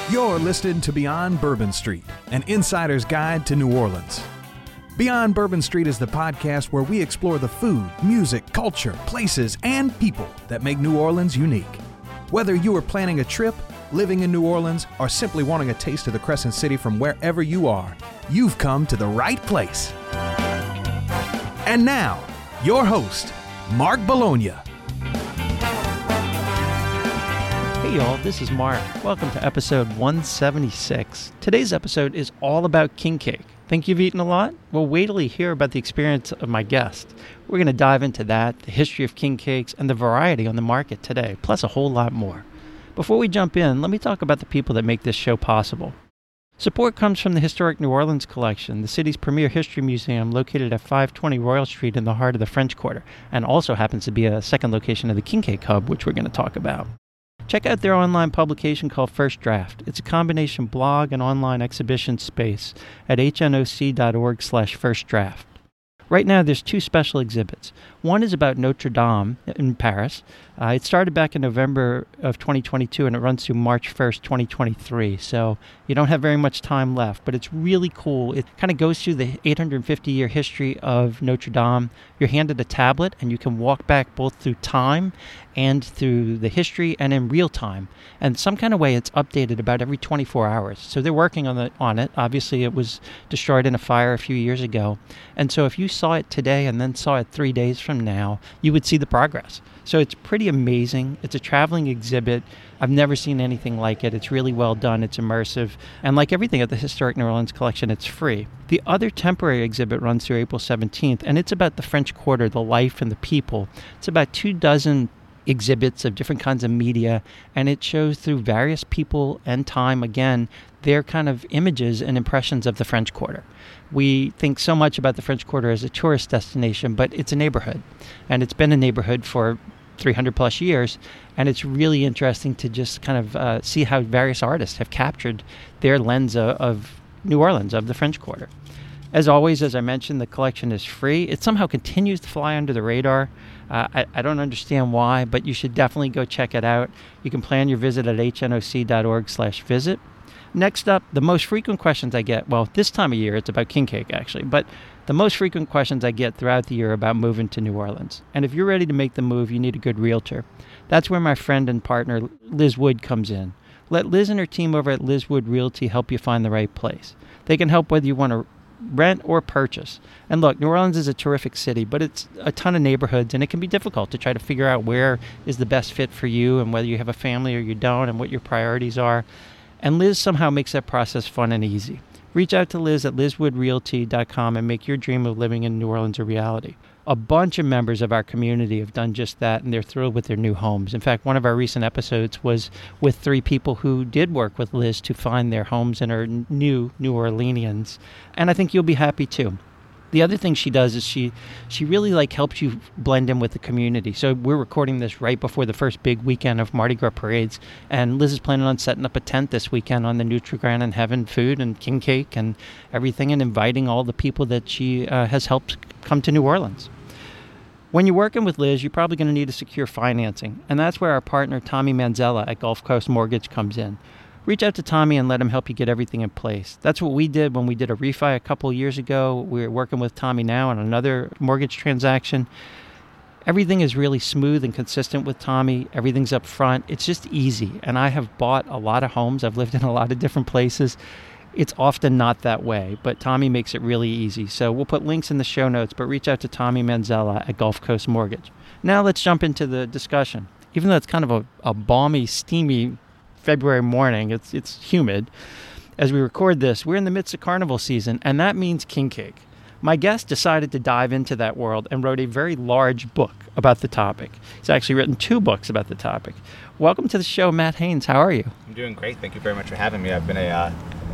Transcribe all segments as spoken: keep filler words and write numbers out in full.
You're listening to Beyond Bourbon Street, an insider's guide to New Orleans. Beyond Bourbon Street is the podcast where we explore the food, music, culture, places, and people that make New Orleans unique. Whether you are planning a trip, living in New Orleans, or simply wanting a taste of the Crescent City from wherever you are, you've come to the right place. And now, your host, Mark Bologna. Hey y'all, this is Mark. Welcome to episode one seventy-six. Today's episode is all about king cake. Think you've eaten a lot? Well, wait till you hear about the experience of my guest. We're going to dive into that, the history of king cakes, and the variety on the market today, plus a whole lot more. Before we jump in, let me talk about the people that make this show possible. Support comes from the Historic New Orleans Collection, the city's premier history museum located at five twenty Royal Street in the heart of the French Quarter, and also happens to be a second location of the King Cake Hub, which we're going to talk about. Check out their online publication called First Draft. It's a combination blog and online exhibition space at hnoc.org slash first draft. Right now, there's two special exhibits. One is about Notre Dame in Paris. Uh, it started back in November of twenty twenty-two, and it runs through March first, twenty twenty-three. So you don't have very much time left, but it's really cool. It kind of goes through the eight hundred fifty year history of Notre Dame. You're handed a tablet, and you can walk back both through time and through the history and in real time. And some kind of way, it's updated about every twenty-four hours. So they're working on, the, on it. Obviously, it was destroyed in a fire a few years ago. And so if you saw it today and then saw it three days from now, you would see the progress. So it's pretty amazing. It's a traveling exhibit. I've never seen anything like it. It's really well done. It's immersive. And like everything at the Historic New Orleans Collection, it's free. The other temporary exhibit runs through April seventeenth, and it's about the French Quarter, the life and the people. It's about two dozen exhibits of different kinds of media, and it shows through various people and time, again, their kind of images and impressions of the French Quarter. We think so much about the French Quarter as a tourist destination, but it's a neighborhood, and it's been a neighborhood for three hundred plus years, and it's really interesting to just kind of uh, see how various artists have captured their lens of, of New Orleans, of the French Quarter. As always, as I mentioned, the collection is free. It somehow continues to fly under the radar. Uh, I, I don't understand why, but you should definitely go check it out. You can plan your visit at hnoc.org slash visit. Next up, the most frequent questions I get, well, this time of year, it's about king cake, actually, but the most frequent questions I get throughout the year about moving to New Orleans. And if you're ready to make the move, you need a good realtor. That's where my friend and partner, Liz Wood, comes in. Let Liz and her team over at Liz Wood Realty help you find the right place. They can help whether you want to rent or purchase. And look, New Orleans is a terrific city, but it's a ton of neighborhoods, and it can be difficult to try to figure out where is the best fit for you and whether you have a family or you don't and what your priorities are. And Liz somehow makes that process fun and easy. Reach out to Liz at liz wood realty dot com and make your dream of living in New Orleans a reality. A bunch of members of our community have done just that, and they're thrilled with their new homes. In fact, one of our recent episodes was with three people who did work with Liz to find their homes and are new New Orleanians. And I think you'll be happy too. The other thing she does is she she really like helps you blend in with the community. So we're recording this right before the first big weekend of Mardi Gras parades, and Liz is planning on setting up a tent this weekend on the Nutri-Grand and Heaven food and king cake and everything, and inviting all the people that she uh, has helped come to New Orleans. When you're working with Liz, you're probably going to need to secure financing, and that's where our partner Tommy Manzella at Gulf Coast Mortgage comes in. Reach out to Tommy and let him help you get everything in place. That's what we did when we did a refi a couple years ago. We're working with Tommy now on another mortgage transaction. Everything is really smooth and consistent with Tommy. Everything's up front. It's just easy. And I have bought a lot of homes. I've lived in a lot of different places. It's often not that way, but Tommy makes it really easy. So we'll put links in the show notes, but reach out to Tommy Manzella at Gulf Coast Mortgage. Now let's jump into the discussion. Even though it's kind of a, a balmy, steamy February morning, it's it's humid. As we record this, we're in the midst of carnival season, and that means king cake. My guest decided to dive into that world and wrote a very large book about the topic. He's actually written two books about the topic. Welcome to the show, Matt Haynes. How are you? I'm doing great. Thank you very much for having me. I've been a uh,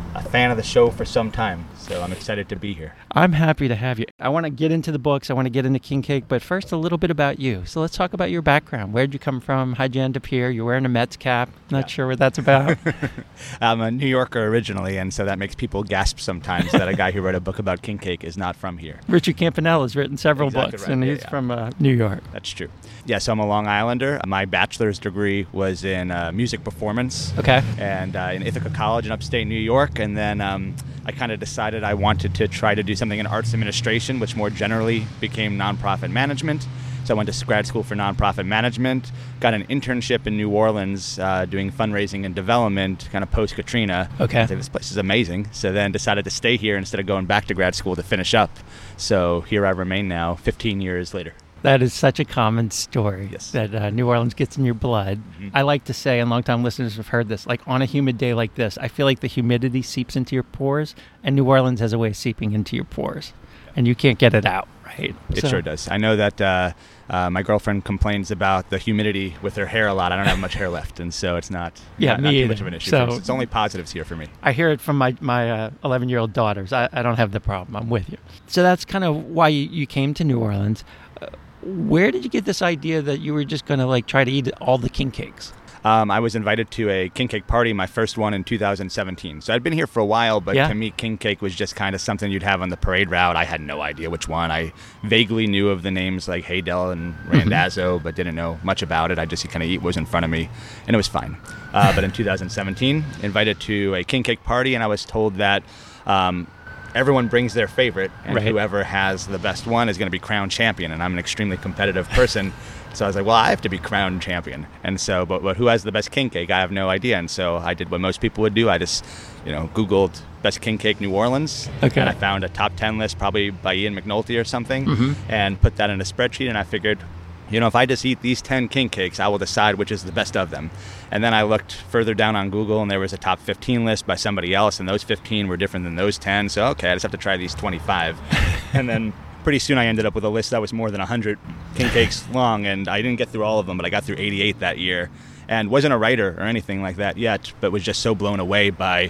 a fan of the show for some time, so I'm excited to be here. I'm happy to have you. I want to get into the books. I want to get into King Cake, but first a little bit about you. So let's talk about your background. Where'd you come from? How'd you end up here? You're wearing a Mets cap. Not yeah. sure what that's about. I'm a New Yorker originally, and so that makes people gasp sometimes that a guy who wrote a book about King Cake is not from here. Richard Campanella has written several exactly books, right. and yeah, he's yeah. from uh, New York. That's true. Yeah, so I'm a Long Islander. My bachelor's degree was in uh, music performance. Okay. And uh, in Ithaca College in upstate New York, and then um, I kind of decided I wanted to try to do something in arts administration, which more generally became nonprofit management. So I went to grad school for nonprofit management, got an internship in New Orleans uh, doing fundraising and development, kind of post-Katrina. Okay. I said, this place is amazing. So then decided to stay here instead of going back to grad school to finish up. So here I remain now, fifteen years later. That is such a common story, yes. that uh, New Orleans gets in your blood. Mm-hmm. I like to say, and longtime listeners have heard this, like on a humid day like this, I feel like the humidity seeps into your pores, and New Orleans has a way of seeping into your pores, and you can't get it out, right? It so. sure does. I know that uh, uh, my girlfriend complains about the humidity with her hair a lot. I don't have much hair left, and so it's not, yeah, not, me not too either. much of an issue. So, it's only positives here for me. I hear it from my, my uh, eleven-year-old daughters. I, I don't have the problem. I'm with you. So that's kind of why you, you came to New Orleans. Uh, Where did you get this idea that you were just going to like try to eat all the king cakes? Um, I was invited to a king cake party, my first one in two thousand seventeen. So I'd been here for a while, but yeah. to me, king cake was just kind of something you'd have on the parade route. I had no idea which one. I vaguely knew of the names like Haydel and Randazzo, but didn't know much about it. I just kind of eat what was in front of me, and it was fine. Uh, but in two thousand seventeen, invited to a king cake party, and I was told that um, everyone brings their favorite, and right. whoever has the best one is going to be crowned champion. And I'm an extremely competitive person. So I was like, well, I have to be crowned champion. And so, but, but who has the best king cake? I have no idea. And so I did what most people would do. I just, you know, Googled best king cake New Orleans. Okay. And I found a top ten list, probably by Ian McNulty or something, mm-hmm. and put that in a spreadsheet. And I figured, you know, if I just eat these ten king cakes, I will decide which is the best of them. And then I looked further down on Google, and there was a top fifteen list by somebody else, and those fifteen were different than those ten. So, okay, I just have to try these twenty-five. And then pretty soon I ended up with a list that was more than one hundred king cakes long, and I didn't get through all of them, but I got through eighty-eight that year. And wasn't a writer or anything like that yet, but was just so blown away by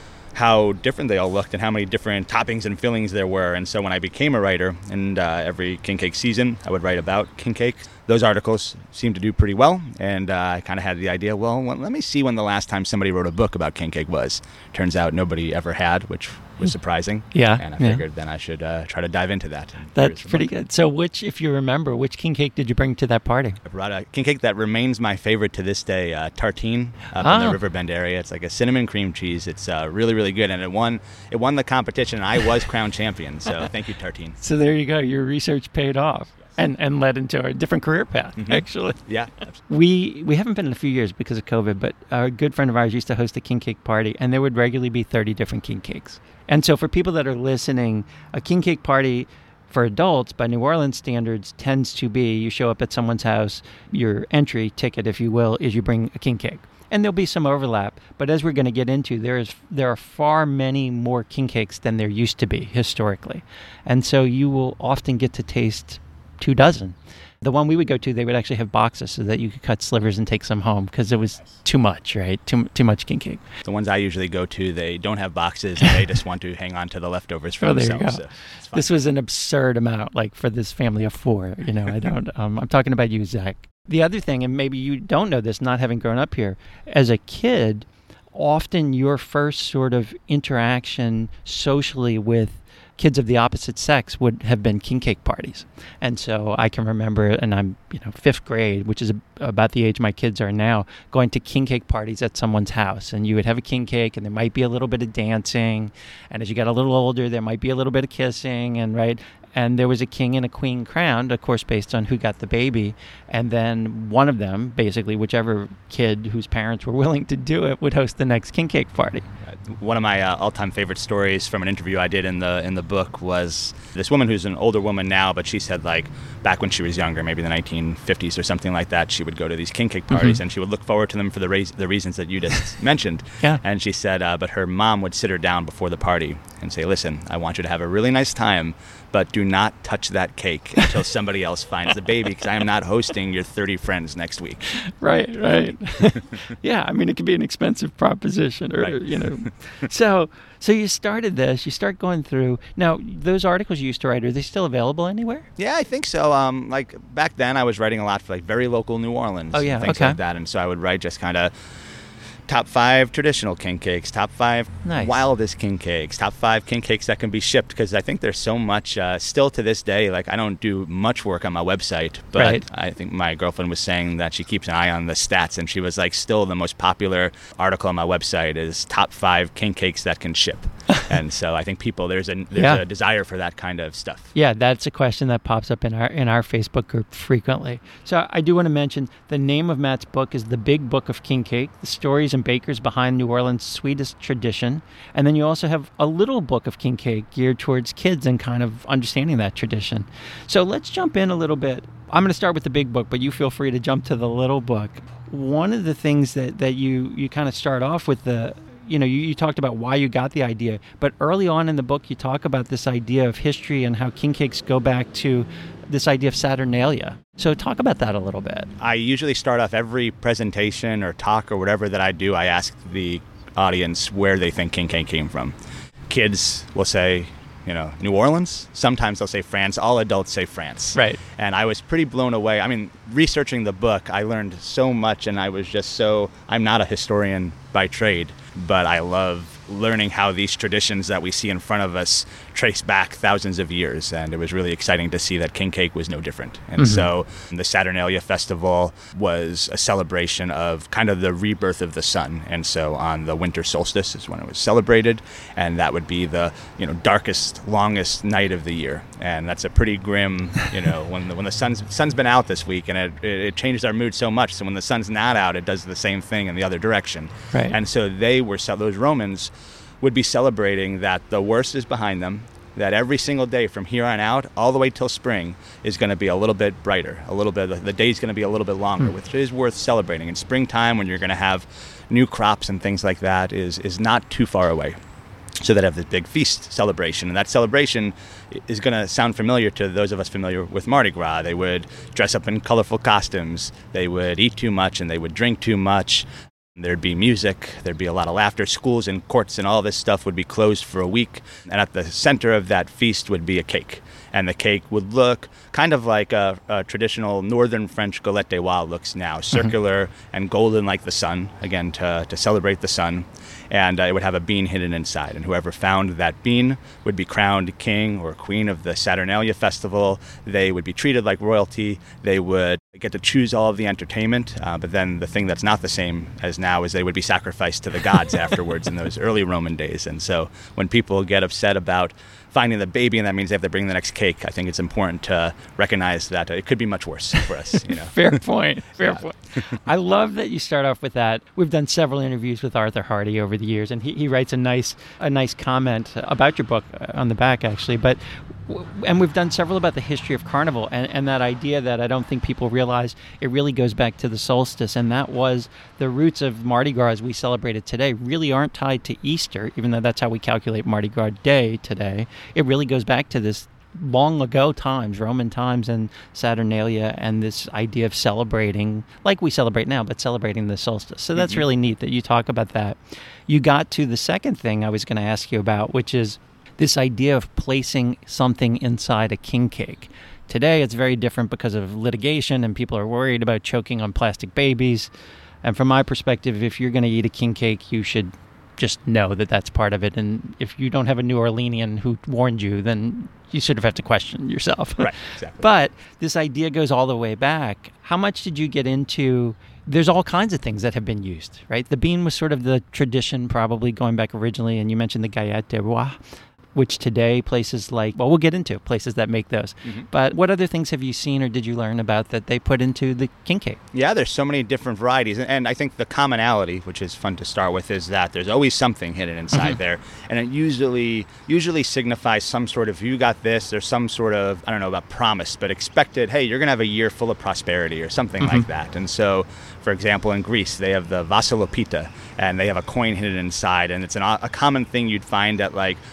how different they all looked and how many different toppings and fillings there were. And so when I became a writer, and uh, every king cake season I would write about king cake, those articles seemed to do pretty well. And uh, I kind of had the idea, well, well, let me see when the last time somebody wrote a book about king cake was. Turns out nobody ever had, which was surprising. Yeah. And I yeah. figured then I should uh, try to dive into that. That's pretty good. So which, if you remember, which king cake did you bring to that party? I brought a king cake that remains my favorite to this day, uh, tartine up oh. in the Riverbend area. It's like a cinnamon cream cheese. It's uh, really, really good. And it won it won the competition, and I was crowned champion. So thank you, tartine. So there you go. Your research paid off. And, and led into a different career path, mm-hmm. actually. Yeah. We we haven't been in a few years because of COVID, but a good friend of ours used to host a king cake party, and there would regularly be thirty different king cakes. And so for people that are listening, a king cake party for adults by New Orleans standards tends to be you show up at someone's house, your entry ticket, if you will, is you bring a king cake. And there'll be some overlap, but as we're going to get into, there is there are far many more king cakes than there used to be historically. And so you will often get to taste two dozen. The one we would go to, they would actually have boxes so that you could cut slivers and take some home because it was too much, right? Too too much king cake. The ones I usually go to, they don't have boxes, and they just want to hang on to the leftovers for oh, there themselves. You go. So this was an absurd amount, like for this family of four. You know, I don't. Um, I'm talking about you, Zach. The other thing, and maybe you don't know this, not having grown up here, as a kid, often your first sort of interaction socially with kids of the opposite sex would have been king cake parties. And so I can remember, and I'm, you know, fifth grade, which is about the age my kids are now, going to king cake parties at someone's house. And you would have a king cake, and there might be a little bit of dancing. And as you got a little older, there might be a little bit of kissing, and right. And there was a king and a queen crowned, of course, based on who got the baby. And then one of them, basically, whichever kid whose parents were willing to do it, would host the next king cake party. One of my uh, all-time favorite stories from an interview I did in the in the book was this woman who's an older woman now, but she said, like, back when she was younger, maybe the nineteen fifties or something like that, she would go to these king cake parties, mm-hmm. and she would look forward to them for the rais- the reasons that you just mentioned. Yeah. And she said, uh, but her mom would sit her down before the party and say, listen, I want you to have a really nice time, but do not touch that cake until somebody else finds the baby, because I am not hosting your thirty friends next week. Right, right. Yeah, I mean, it could be an expensive proposition, or, right. you know. So so you started this, you start going through. Now, those articles you used to write, are they still available anywhere? Yeah, I think so. Um, like back then, I was writing a lot for like very local New Orleans oh, yeah, and things okay. like that. And so I would write just kind of top five traditional king cakes, top five nice. wildest king cakes, top five king cakes that can be shipped, because I think there's so much, uh, still to this day, like I don't do much work on my website, but right. I think my girlfriend was saying that she keeps an eye on the stats, and she was like, still the most popular article on my website is top five king cakes that can ship. And so I think people, there's a there's yeah. a desire for that kind of stuff. Yeah, that's a question that pops up in our in our Facebook group frequently. So I do want to mention the name of Matt's book is The Big Book of King Cake, the stories and bakers behind New Orleans' sweetest tradition. And then you also have a little book of king cake geared towards kids and kind of understanding that tradition. So let's jump in a little bit. I'm going to start with the big book, but you feel free to jump to the little book. One of the things that, that you, you kind of start off with the You know, you, you talked about why you got the idea, but early on in the book, you talk about this idea of history and how king cakes go back to this idea of Saturnalia. So talk about that a little bit. I usually start off every presentation or talk or whatever that I do, I ask the audience where they think king cake came from. Kids will say, you know, New Orleans. Sometimes they'll say France. All adults say France. Right. And I was pretty blown away. I mean, researching the book, I learned so much, and I was just so, I'm not a historian by trade, but I love learning how these traditions that we see in front of us trace back thousands of years. And it was really exciting to see that king cake was no different. And mm-hmm. so the Saturnalia festival was a celebration of kind of the rebirth of the sun. And so on the winter solstice is when it was celebrated. And that would be the, you know, darkest, longest night of the year. And that's a pretty grim, you know, when the, when the sun's sun's been out this week, and it, it, it changed our mood so much. So when the sun's not out, it does the same thing in the other direction. Right. And so they were, those Romans would be celebrating that the worst is behind them, that every single day from here on out, all the way till spring, is going to be a little bit brighter, a little bit, the day's going to be a little bit longer, mm. which is worth celebrating. In springtime, when you're going to have new crops and things like that, is is not too far away. So they have this big feast celebration, and that celebration is going to sound familiar to those of us familiar with Mardi Gras. They would dress up in colorful costumes, they would eat too much, and they would drink too much. There'd be music, there'd be a lot of laughter. Schools and courts and all this stuff would be closed for a week. And at the center of that feast would be a cake. And the cake would look kind of like a, a traditional northern French galette des rois looks now, circular mm-hmm. and golden like the sun, again, to, to celebrate the sun. And uh, it would have a bean hidden inside. And whoever found that bean would be crowned king or queen of the Saturnalia festival. They would be treated like royalty. They would get to choose all of the entertainment. Uh, but then the thing that's not the same as now is they would be sacrificed to the gods afterwards in those early Roman days. And so when people get upset about finding the baby and that means they have to bring the next cake, I think it's important to recognize that it could be much worse for us. You know? Fair point. Fair yeah. point. I love that you start off with that. We've done several interviews with Arthur Hardy over the years, and he, he writes a nice a nice comment about your book on the back, actually. But and we've done several about the history of Carnival, and, and that idea that I don't think people realize it really goes back to the solstice, and that was the roots of Mardi Gras as we celebrate it today really aren't tied to Easter, even though that's how we calculate Mardi Gras Day today. It really goes back to this long ago times, Roman times and Saturnalia, and this idea of celebrating, like we celebrate now, but celebrating the solstice. So that's mm-hmm. really neat that you talk about that. You got to the second thing I was going to ask you about, which is this idea of placing something inside a king cake. Today, it's very different because of litigation, and people are worried about choking on plastic babies. And from my perspective, if you're going to eat a king cake, you should just know that that's part of it. And if you don't have a New Orleanian who warned you, then you sort of have to question yourself. Right, exactly. But this idea goes all the way back. How much did you get into? There's all kinds of things that have been used, right? The bean was sort of the tradition, probably going back originally, and you mentioned the galette des rois, which today places like, well, we'll get into places that make those. Mm-hmm. But what other things have you seen or did you learn about that they put into the king cake? Yeah, there's so many different varieties. And I think the commonality, which is fun to start with, is that there's always something hidden inside mm-hmm. there. And it usually usually signifies some sort of, you got this, there's some sort of, I don't know about promise, but expected, hey, you're going to have a year full of prosperity or something mm-hmm. like that. And so, for example, in Greece, they have the Vassilopita, and they have a coin hidden inside. And it's an, a common thing you'd find at like work parties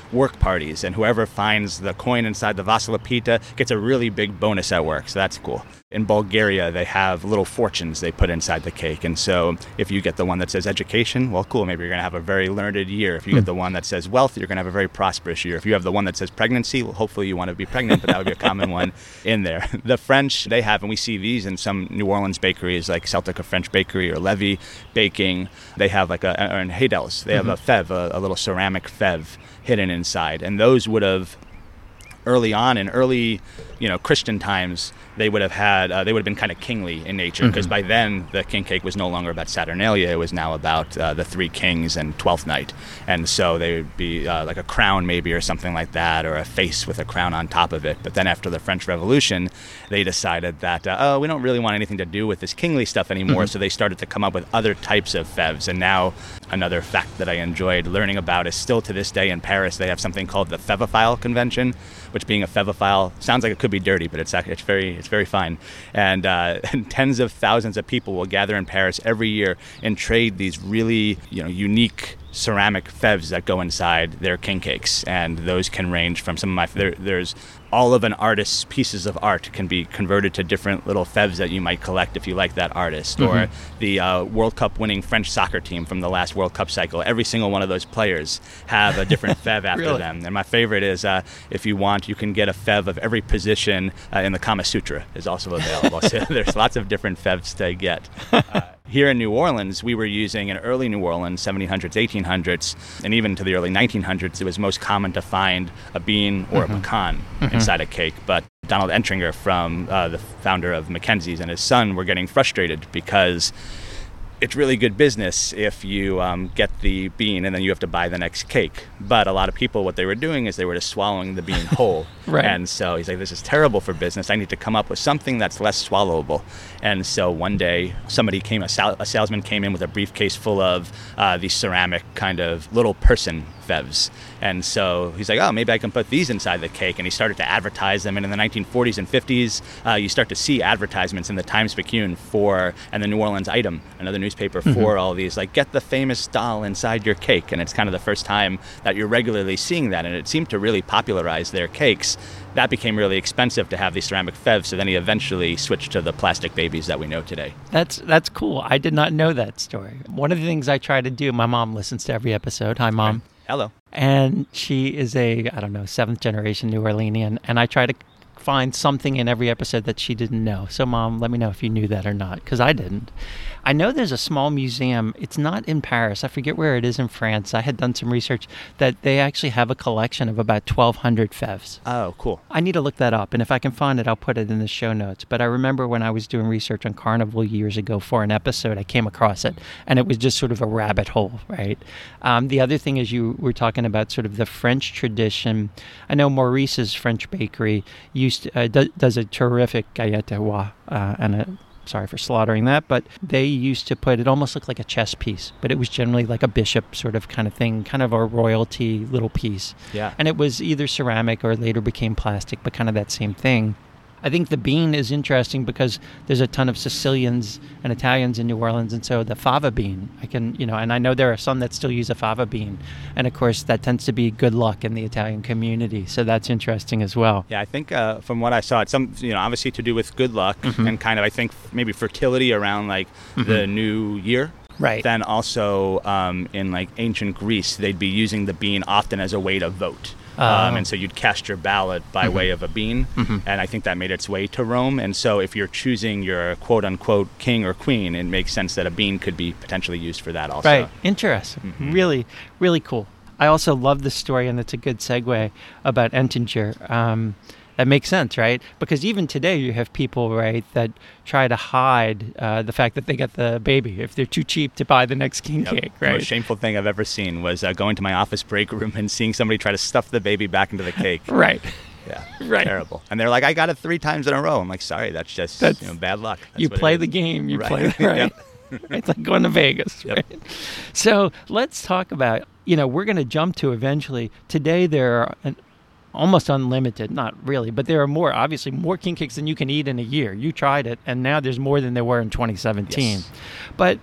parties, and whoever finds the coin inside the Vasilopita gets a really big bonus at work, so that's cool. In Bulgaria, they have little fortunes they put inside the cake, and so if you get the one that says education, well, cool, maybe you're going to have a very learned year. If you mm. get the one that says wealth, you're going to have a very prosperous year. If you have the one that says pregnancy, well, hopefully you want to be pregnant, but that would be a common one in there. The French, they have, and we see these in some New Orleans bakeries like Celtic, a French bakery, or Levy Baking. They have like a, or in Haydell's, they have mm-hmm. a fève, a, a little ceramic fève hidden inside, and those would have early on in early, you know, Christian times, they would have had, uh, they would have been kind of kingly in nature, because mm-hmm. by then the king cake was no longer about Saturnalia, it was now about uh, the three kings and Twelfth Night. And so they would be uh, like a crown maybe or something like that, or a face with a crown on top of it. But then after the French Revolution, they decided that, uh, oh, we don't really want anything to do with this kingly stuff anymore, mm-hmm. so they started to come up with other types of fèves. And now another fact that I enjoyed learning about is still to this day in Paris, they have something called the Fèvophile Convention, which being a Fèvophile sounds like it could be dirty, but it's actually, it's very it's very fine. And, uh, and tens of thousands of people will gather in Paris every year and trade these really, you know, unique ceramic fèves that go inside their king cakes. And those can range from some of my there, there's all of an artist's pieces of art can be converted to different little fèves that you might collect if you like that artist. Mm-hmm. Or the uh, World Cup winning French soccer team from the last World Cup cycle, every single one of those players have a different fève after really? them. And my favorite is, uh, if you want, you can get a fève of every position uh, in the Kama Sutra is also available. So there's lots of different fèves to get. Uh, Here in New Orleans, we were using, in early New Orleans, seventeen hundreds, eighteen hundreds, and even to the early nineteen hundreds, it was most common to find a bean or mm-hmm. a pecan mm-hmm. inside a cake. But Donald Entringer, from uh, the founder of Mackenzie's, and his son were getting frustrated because it's really good business if you um, get the bean and then you have to buy the next cake. But a lot of people, what they were doing is they were just swallowing the bean whole. Right. And so he's like, this is terrible for business. I need to come up with something that's less swallowable. And so one day, somebody came, a, sal- a salesman came in with a briefcase full of uh, these ceramic kind of little person fèves. And so he's like, oh, maybe I can put these inside the cake. And he started to advertise them. And in the nineteen forties and fifties, uh, you start to see advertisements in the Times-Picayune for, and the New Orleans Item, another newspaper for mm-hmm. all these, like, get the famous doll inside your cake. And it's kind of the first time that you're regularly seeing that. And it seemed to really popularize their cakes. That became really expensive to have these ceramic fèves, so then he eventually switched to the plastic babies that we know today. That's that's cool. I did not know that story. One of the things I try to do, my mom listens to every episode. Hi, Mom. Hello. And she is a, I don't know, seventh generation New Orleanian, and I try to find something in every episode that she didn't know. So, Mom, let me know if you knew that or not, because I didn't. I know there's a small museum. It's not in Paris. I forget where it is in France. I had done some research that they actually have a collection of about twelve hundred fèves. Oh, cool. I need to look that up, and if I can find it, I'll put it in the show notes. But I remember when I was doing research on Carnival years ago for an episode, I came across it, and it was just sort of a rabbit hole, right? Um, the other thing is you were talking about sort of the French tradition. I know Maurice's French Bakery used to, uh, do, does a terrific galette de roi, uh, and a sorry for slaughtering that, but they used to put, it almost looked like a chess piece, but it was generally like a bishop sort of kind of thing, kind of a royalty little piece. Yeah. And it was either ceramic or later became plastic, but kind of that same thing. I think the bean is interesting because there's a ton of Sicilians and Italians in New Orleans, and so the fava bean, I can, you know, and I know there are some that still use a fava bean, and of course that tends to be good luck in the Italian community, so that's interesting as well. Yeah, I think uh, from what I saw, it's some, you know, obviously to do with good luck mm-hmm. and kind of, I think, maybe fertility around like mm-hmm. the new year. Right. Then also um, in like ancient Greece, they'd be using the bean often as a way to vote. Um, uh, and so you'd cast your ballot by mm-hmm. way of a bean, mm-hmm. and I think that made its way to Rome. And so if you're choosing your quote-unquote king or queen, it makes sense that a bean could be potentially used for that also. Right. Interesting. Mm-hmm. Really, really cool. I also love this story, and it's a good segue about Entringer. Um, that makes sense, right? Because even today you have people, right, that try to hide uh, the fact that they got the baby if they're too cheap to buy the next king yep. cake, right? The most shameful thing I've ever seen was uh, going to my office break room and seeing somebody try to stuff the baby back into the cake. Right. Yeah, right. Terrible. And they're like, I got it three times in a row. I'm like, sorry, that's just that's, you know, bad luck. That's you play the game, you right. play the right. Yep. It's like going to Vegas, yep. right? So let's talk about, you know, we're going to jump to eventually. Today there are an, almost unlimited, not really, but there are more, obviously, more king cakes than you can eat in a year. You tried it, and now there's more than there were in twenty seventeen. Yes. But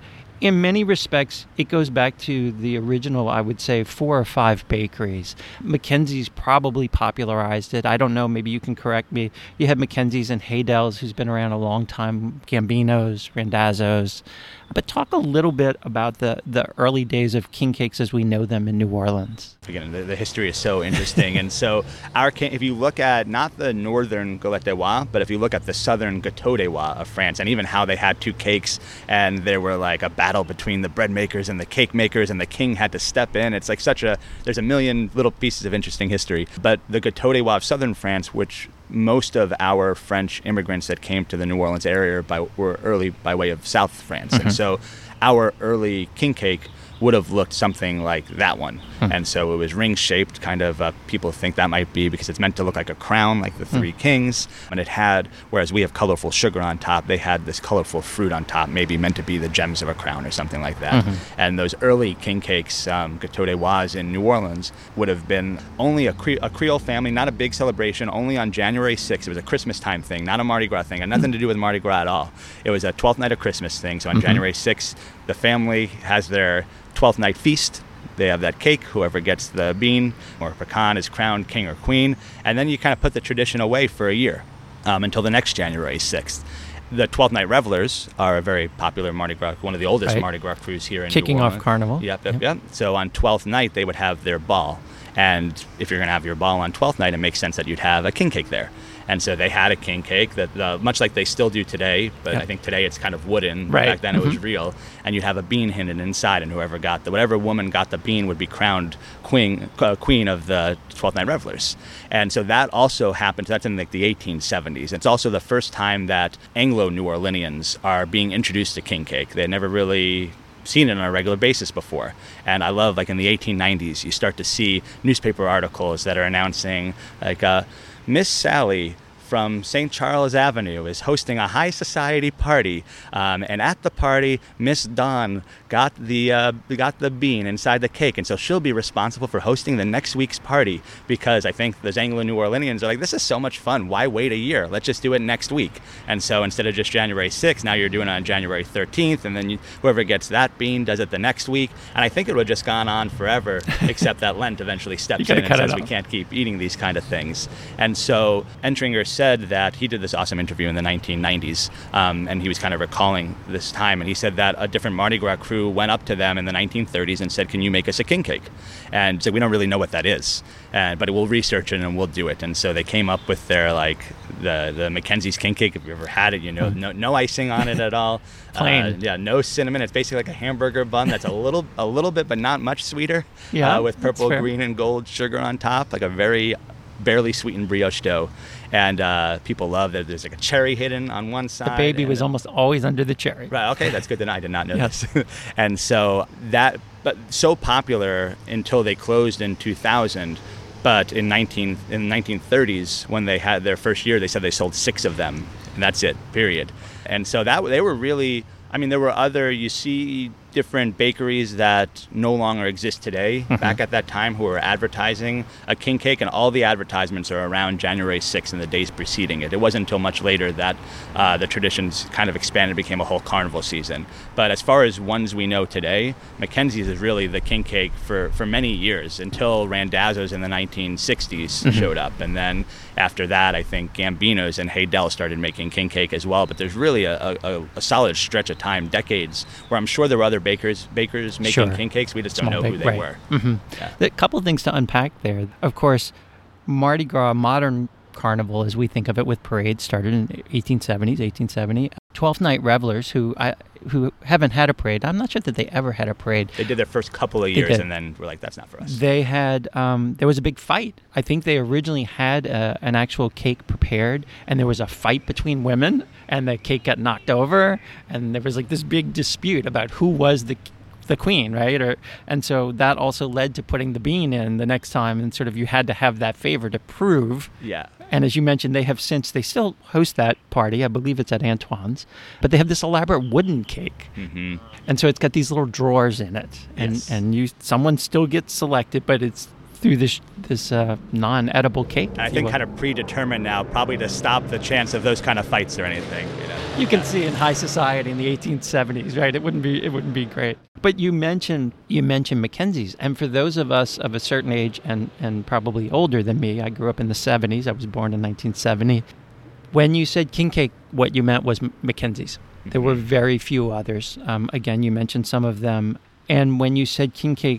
in many respects, it goes back to the original, I would say, four or five bakeries. Mackenzie's probably popularized it. I don't know. Maybe you can correct me. You had Mackenzie's and Haydell's, who's been around a long time, Gambino's, Randazzo's. But talk a little bit about the, the early days of king cakes as we know them in New Orleans. Again, the, the history is so interesting. And so our king, if you look at not the northern Galette des Rois, but if you look at the southern Gâteau des Rois of France, and even how they had two cakes, and there were like a battle between the bread makers and the cake makers, and the king had to step in. It's like such a, there's a million little pieces of interesting history. But the Gâteau des Rois of southern France, which most of our French immigrants that came to the New Orleans area by, were early by way of South France. Mm-hmm. And so our early king cake would have looked something like that one. Hmm. And so it was ring-shaped, kind of, uh, people think that might be because it's meant to look like a crown, like the three hmm. kings. And it had, whereas we have colorful sugar on top, they had this colorful fruit on top, maybe meant to be the gems of a crown or something like that. Mm-hmm. And those early king cakes, um, Gâteau des Rois in New Orleans, would have been only a, Cre- a Creole family, not a big celebration, only on January sixth. It was a Christmas time thing, not a Mardi Gras thing. It had nothing mm-hmm. to do with Mardi Gras at all. It was a twelfth night of Christmas thing. So on mm-hmm. January sixth, the family has their twelfth night feast. They have that cake. Whoever gets the bean or pecan is crowned king or queen. And then you kind of put the tradition away for a year um, until the next January sixth. The twelfth Night Revelers are a very popular Mardi Gras, one of the oldest right. Mardi Gras crews here in Kicking New Orleans. off Carnival. Yep, yep, yep, yep. So on twelfth night, they would have their ball. And if you're going to have your ball on twelfth night, it makes sense that you'd have a king cake there. And so they had a king cake that, uh, much like they still do today, but yeah. I think today it's kind of wooden. Right. Back then mm-hmm. it was real. And you'd have a bean hidden inside, and whoever got the, whatever woman got the bean would be crowned queen, uh, queen of the twelfth Night Revelers. And so that also happened. That's in like the eighteen seventies. It's also the first time that Anglo-New Orleanians are being introduced to king cake. They had never really seen it on a regular basis before. And I love, like in the eighteen nineties, you start to see newspaper articles that are announcing like uh, Miss Sally from Saint Charles Avenue is hosting a high society party, um, and at the party, Miss Dawn got the uh, got the bean inside the cake, and so she'll be responsible for hosting the next week's party, because I think the Anglo-New Orleanians are like, this is so much fun, why wait a year? Let's just do it next week. And so instead of just January sixth, now you're doing it on January thirteenth, and then you, whoever gets that bean does it the next week. And I think it would have just gone on forever, except that Lent eventually steps in and says we can't keep eating these kind of things. And so Entringer said that he did this awesome interview in the nineteen nineties, um, and he was kind of recalling this time, and he said that a different Mardi Gras crew went up to them in the nineteen thirties and said, can you make us a king cake? And so we don't really know what that is, uh, but we'll research it and we'll do it. And so they came up with their, like, the the Mackenzie's king cake. If you ever had it, you know, no, no icing on it at all. Plain. Uh, yeah, no cinnamon. It's basically like a hamburger bun that's a little a little bit, but not much sweeter, yeah, uh, with purple, green, and gold sugar on top, like a very barely sweetened brioche dough. And uh, people love that there's like a cherry hidden on one side. The baby and, was almost always under the cherry. Right, okay, that's good to know. I did not know yes. this. And so that, but so popular until they closed in two thousand. But in nineteen in the nineteen thirties, when they had their first year, they said they sold six of them, and that's it, period. And so that they were really, I mean, there were other, you see different bakeries that no longer exist today, mm-hmm. back at that time, who were advertising a king cake, and all the advertisements are around January sixth and the days preceding it. It wasn't until much later that uh, the traditions kind of expanded, became a whole carnival season. But as far as ones we know today, Mackenzie's is really the king cake for, for many years, until Randazzo's in the nineteen sixties mm-hmm. showed up. And then after that, I think Gambino's and Haydell started making king cake as well. But there's really a, a, a solid stretch of time, decades, where I'm sure there were other bakers bakers making sure. king cakes. We just Small don't know bake, who they right. were. Mm-hmm. Yeah. A couple of things to unpack there. Of course, Mardi Gras, modern carnival as we think of it with parades, started in eighteen seventies, eighteen seventy. twelfth Night Revelers, who I who haven't had a parade. I'm not sure that they ever had a parade. They did their first couple of years, and then we're like, that's not for us. They had, um, there was a big fight. I think they originally had uh, an actual cake prepared, and there was a fight between women, and the cake got knocked over, and there was like this big dispute about who was the the queen, right? Or and so that also led to putting the bean in the next time, and sort of you had to have that favor to prove. Yeah. And as you mentioned, they have since, they still host that party. I believe it's at Antoine's. But they have this elaborate wooden cake. Mm-hmm. And so it's got these little drawers in it. And yes. and you someone still gets selected, but it's through this this uh, non-edible cake. And I think kind of predetermined now, probably to stop the chance of those kind of fights or anything. You know? You can see in high society in the eighteen seventies, right? It wouldn't be it wouldn't be great. But you mentioned you mentioned Mackenzie's, and for those of us of a certain age and and probably older than me, I grew up in the seventies. I was born in nineteen seventy. When you said king cake, what you meant was Mackenzie's. There were very few others. Um, again, you mentioned some of them. And when you said king cake,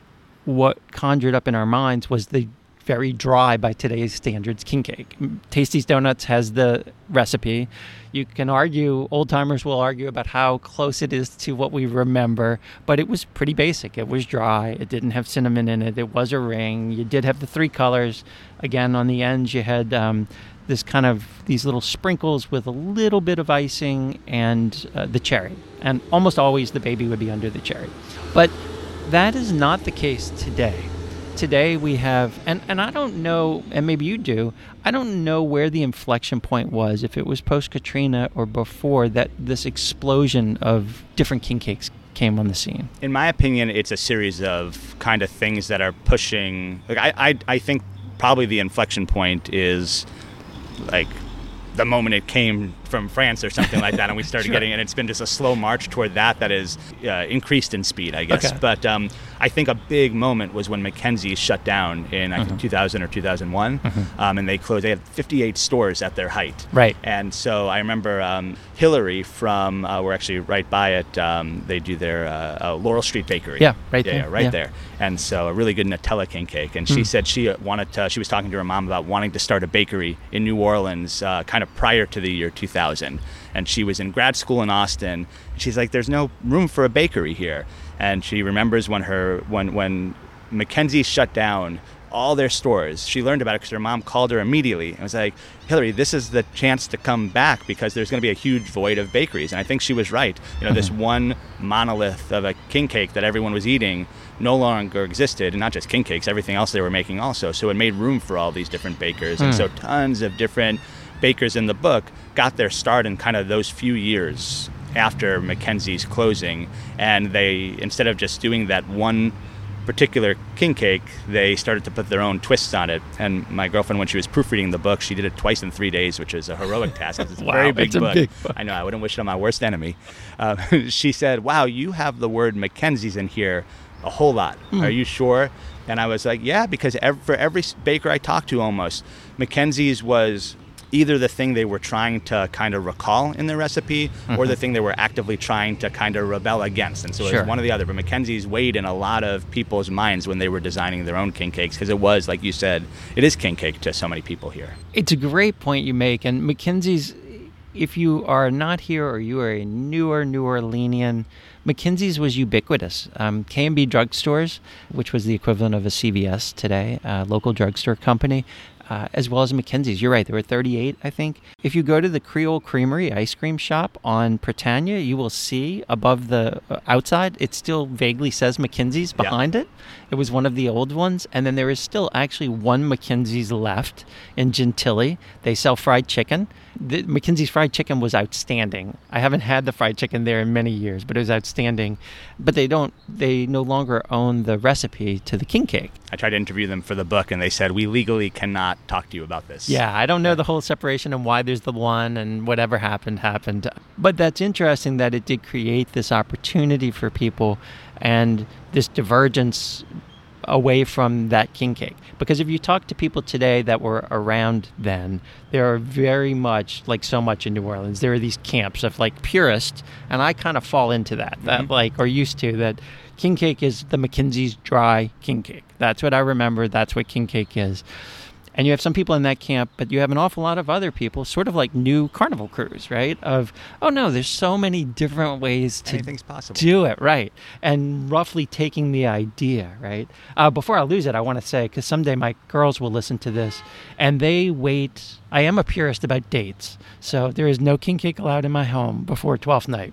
what conjured up in our minds was the very dry, by today's standards, king cake. Tasty's Donuts has the recipe. You can argue, old timers will argue about how close it is to what we remember, but it was pretty basic. It was dry. It didn't have cinnamon in it. It was a ring. You did have the three colors. Again, on the ends, you had um, this kind of, these little sprinkles with a little bit of icing and uh, the cherry. And almost always the baby would be under the cherry. But that is not the case today. Today we have, and, and I don't know, and maybe you do, I don't know where the inflection point was, if it was post-Katrina or before, that this explosion of different king cakes came on the scene. In my opinion, it's a series of kind of things that are pushing, like I, I, I think probably the inflection point is like the moment it came from France or something like that, and we started Sure. getting it. It's been just a slow march toward that that is uh, increased in speed, I guess. Okay. But um, I think a big moment was when Mackenzie's shut down in I think Uh-huh. two thousand or two thousand one, Uh-huh. um, and they closed. They had fifty-eight stores at their height. Right. And so I remember um, Hillary from, uh, we're actually right by it. Um, they do their uh, uh, Laurel Street Bakery. Yeah, right yeah, there. Yeah, right Yeah. there. And so a really good Nutella king cake. And she Mm. said she wanted to, she was talking to her mom about wanting to start a bakery in New Orleans uh, kind of prior to the year two thousand. And she was in grad school in Austin. She's like, there's no room for a bakery here. And she remembers when her, when, when Mackenzie shut down all their stores. She learned about it because her mom called her immediately and was like, Hillary, this is the chance to come back because there's going to be a huge void of bakeries. And I think she was right. You know, mm-hmm. this one monolith of a king cake that everyone was eating no longer existed, and not just king cakes, everything else they were making also. So it made room for all these different bakers. Mm. And so tons of different bakers in the book got their start in kind of those few years after Mackenzie's closing. And they, instead of just doing that one particular king cake, they started to put their own twists on it. And my girlfriend, when she was proofreading the book, she did it twice in three days, which is a heroic task. It's a wow, very big it's a book. big book. I know, I wouldn't wish it on my worst enemy. Uh, she said, wow, you have the word Mackenzie's in here a whole lot. Mm. Are you sure? And I was like, yeah, because every, for every baker I talked to almost, Mackenzie's was either the thing they were trying to kind of recall in their recipe mm-hmm. or the thing they were actively trying to kind of rebel against. And so sure. it was one or the other. But Mackenzie's weighed in a lot of people's minds when they were designing their own king cakes, because it was, like you said, it is king cake to so many people here. It's a great point you make. And Mackenzie's, if you are not here or you are a newer New Orleanian, Mackenzie's was ubiquitous. Um, K and B drugstores, which was the equivalent of a C V S today, a local drugstore company, uh, as well as Mackenzie's. You're right, there were thirty-eight, I think. If you go to the Creole Creamery ice cream shop on Prytania, you will see above the uh, outside, it still vaguely says Mackenzie's behind yeah. it. It was one of the old ones. And then there is still actually one Mackenzie's left in Gentilly. They sell fried chicken. The, Mackenzie's fried chicken was outstanding. I haven't had the fried chicken there in many years, but it was outstanding. But they don't, they no longer own the recipe to the king cake. I tried to interview them for the book, and they said, we legally cannot talk to you about this. Yeah, I don't know the whole separation and why there's the one, and whatever happened, happened. But that's interesting that it did create this opportunity for people and this divergence away from that king cake. Because if you talk to people today that were around then, there are very much, like so much in New Orleans, there are these camps of like purists, and I kind of fall into that, mm-hmm. that like, or used to, that king cake is the Mackenzie's dry king cake. That's what I remember. That's what king cake is. And you have some people in that camp, but you have an awful lot of other people, sort of like new carnival crews, right? Of, oh no, there's so many different ways to Anything's possible. do it, right? And roughly taking the idea, right? Uh, before I lose it, I want to say, because someday my girls will listen to this, and they wait. I am a purist about dates, so there is no king cake allowed in my home before twelfth night.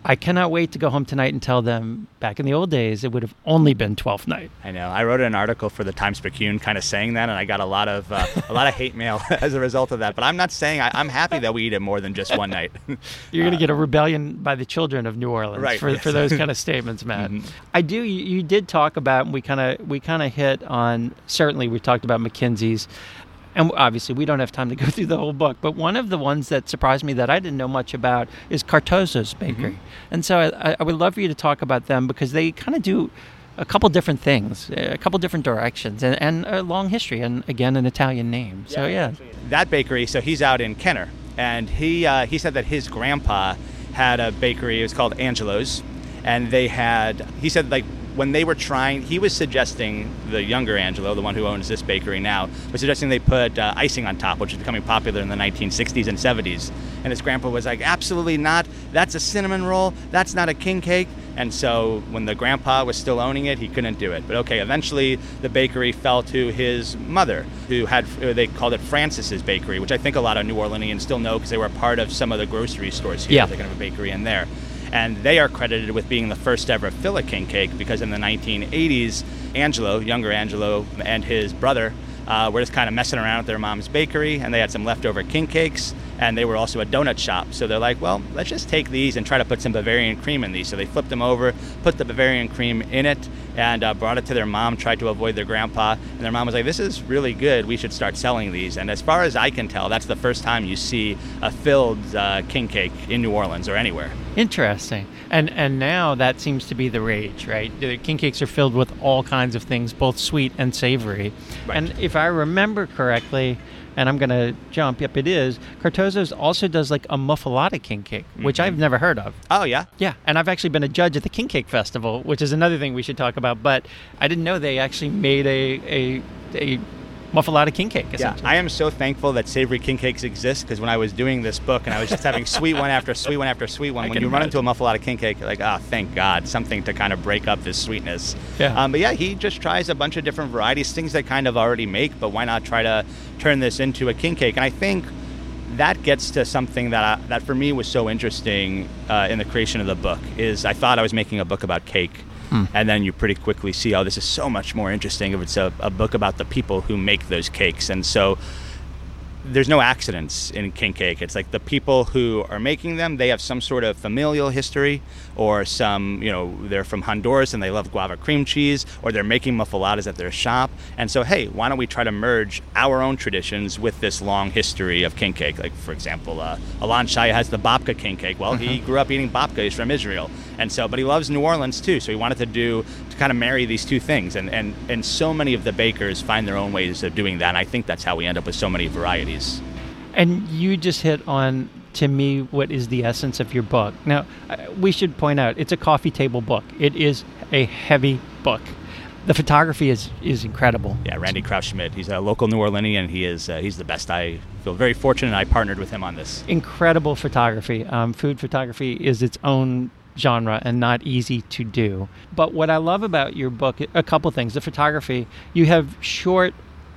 I cannot wait to go home tonight and tell them back in the old days it would have only been twelfth night. I know. I wrote an article for the Times-Picayune kind of saying that, and I got a lot of uh, a lot of hate mail as a result of that. But I'm not saying I, I'm happy that we eat it more than just one night. You're going to get a rebellion by the children of New Orleans right, for, yes. for those kind of statements, Matt. Mm-hmm. I do. You, you did talk about, we kind of we kind of hit on, certainly we talked about McKinsey's. And obviously, we don't have time to go through the whole book, but one of the ones that surprised me that I didn't know much about is Cartozzo's Bakery. Mm-hmm. And so I, I would love for you to talk about them because they kind of do a couple different things, a couple different directions, and, and a long history, and again, an Italian name. So, yeah. That bakery, so he's out in Kenner, and he uh, he said that his grandpa had a bakery. It was called Angelo's, and they had, he said, like, when they were trying, he was suggesting, the younger Angelo, the one who owns this bakery now, was suggesting they put uh, icing on top, which was becoming popular in the nineteen sixties and seventies. And his grandpa was like, absolutely not. That's a cinnamon roll. That's not a king cake. And so when the grandpa was still owning it, he couldn't do it. But okay, eventually the bakery fell to his mother, who had, they called it Francis's Bakery, which I think a lot of New Orleanians still know because they were part of some of the grocery stores here. Yeah. They're going to have a bakery in there. And they are credited with being the first ever fill a king cake because in the nineteen eighties, Angelo, younger Angelo, and his brother uh, were just kind of messing around at their mom's bakery, and they had some leftover king cakes, and they were also a donut shop. So they're like, well, let's just take these and try to put some Bavarian cream in these. So they flipped them over, put the Bavarian cream in it, and uh, brought it to their mom, tried to avoid their grandpa. And their mom was like, this is really good. We should start selling these. And as far as I can tell, that's the first time you see a filled uh, king cake in New Orleans or anywhere. Interesting. And and now that seems to be the rage, right? The king cakes are filled with all kinds of things, both sweet and savory. Right. And if I remember correctly, and I'm going to jump, yep, it is, Cartozzo's also does like a muffalata king cake, which mm-hmm. I've never heard of. Oh, yeah? Yeah, and I've actually been a judge at the King Cake Festival, which is another thing we should talk about, but I didn't know they actually made a a, a muffalata king cake, essentially. Yeah, I am so thankful that savory king cakes exist because when I was doing this book and I was just having sweet one after sweet one after sweet one, I when you imagine. run into a muffalata king cake, you're like, oh, thank God, something to kind of break up this sweetness. Yeah. Um, but yeah, he just tries a bunch of different varieties, things they kind of already make, but why not try to turn this into a king cake? And I think that gets to something that I, that for me was so interesting uh, in the creation of the book, is I thought I was making a book about cake. Hmm. And then you pretty quickly see, oh, this is so much more interesting if it's a, a book about the people who make those cakes. And so there's no accidents in king cake. It's like the people who are making them, they have some sort of familial history, or some, you know, they're from Honduras and they love guava cream cheese, or they're making muffaladas at their shop. And so, hey, why don't we try to merge our own traditions with this long history of king cake? Like, for example, uh, Alon Shaya has the babka king cake. Well, uh-huh. he grew up eating babka. He's from Israel. And so, but he loves New Orleans too. So he wanted to do, to kind of marry these two things. And, and, and so many of the bakers find their own ways of doing that. And I think that's how we end up with so many varieties. And you just hit on, to me, what is the essence of your book. Now, we should point out, it's a coffee table book. It is a heavy book. The photography is, is incredible. Yeah, Randy Kraus-Schmidt. He's a local New Orleanian. He is uh, he's the best. I feel very fortunate I partnered with him on this. Incredible photography. Um, food photography is its own genre and not easy to do. But what I love about your book, a couple things. The photography, you have short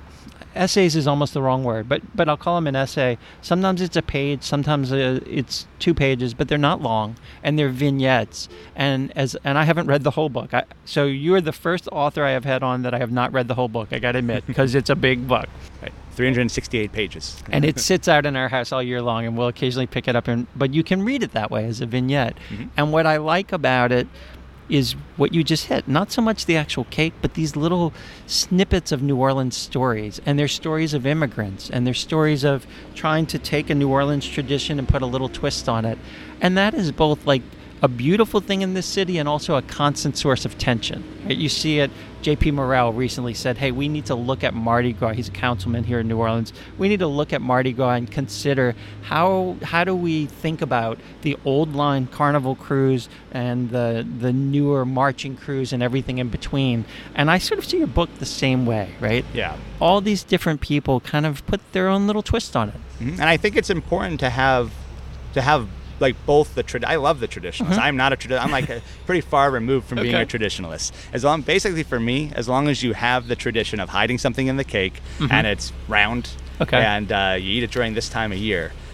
essays is almost the wrong word, but but I'll call them an essay. Sometimes it's a page, sometimes uh, it's two pages, but they're not long, and they're vignettes. And as and I haven't read the whole book. I, so you're the first author I have had on that I have not read the whole book, I got to admit, because it's a big book. Right. three hundred sixty-eight pages. And it sits out in our house all year long, and we'll occasionally pick it up, and but you can read it that way as a vignette. Mm-hmm. And what I like about it is what you just hit. Not so much the actual cake, but these little snippets of New Orleans stories. And they're stories of immigrants, and they're stories of trying to take a New Orleans tradition and put a little twist on it. And that is both like a beautiful thing in this city and also a constant source of tension. Right? You see it. J P Morrell recently said, hey, we need to look at Mardi Gras. He's a councilman here in New Orleans. We need to look at Mardi Gras and consider how how do we think about the old line carnival crews and the the newer marching crews and everything in between. And I sort of see your book the same way, right? Yeah. All these different people kind of put their own little twist on it. Mm-hmm. And I think it's important to have to have like both the trad. I love the traditionalists. Mm-hmm. I'm not a trad. I'm like a pretty far removed from okay. being a traditionalist. As long, basically for me, as long as you have the tradition of hiding something in the cake mm-hmm. and it's round okay. and uh, you eat it during this time of year,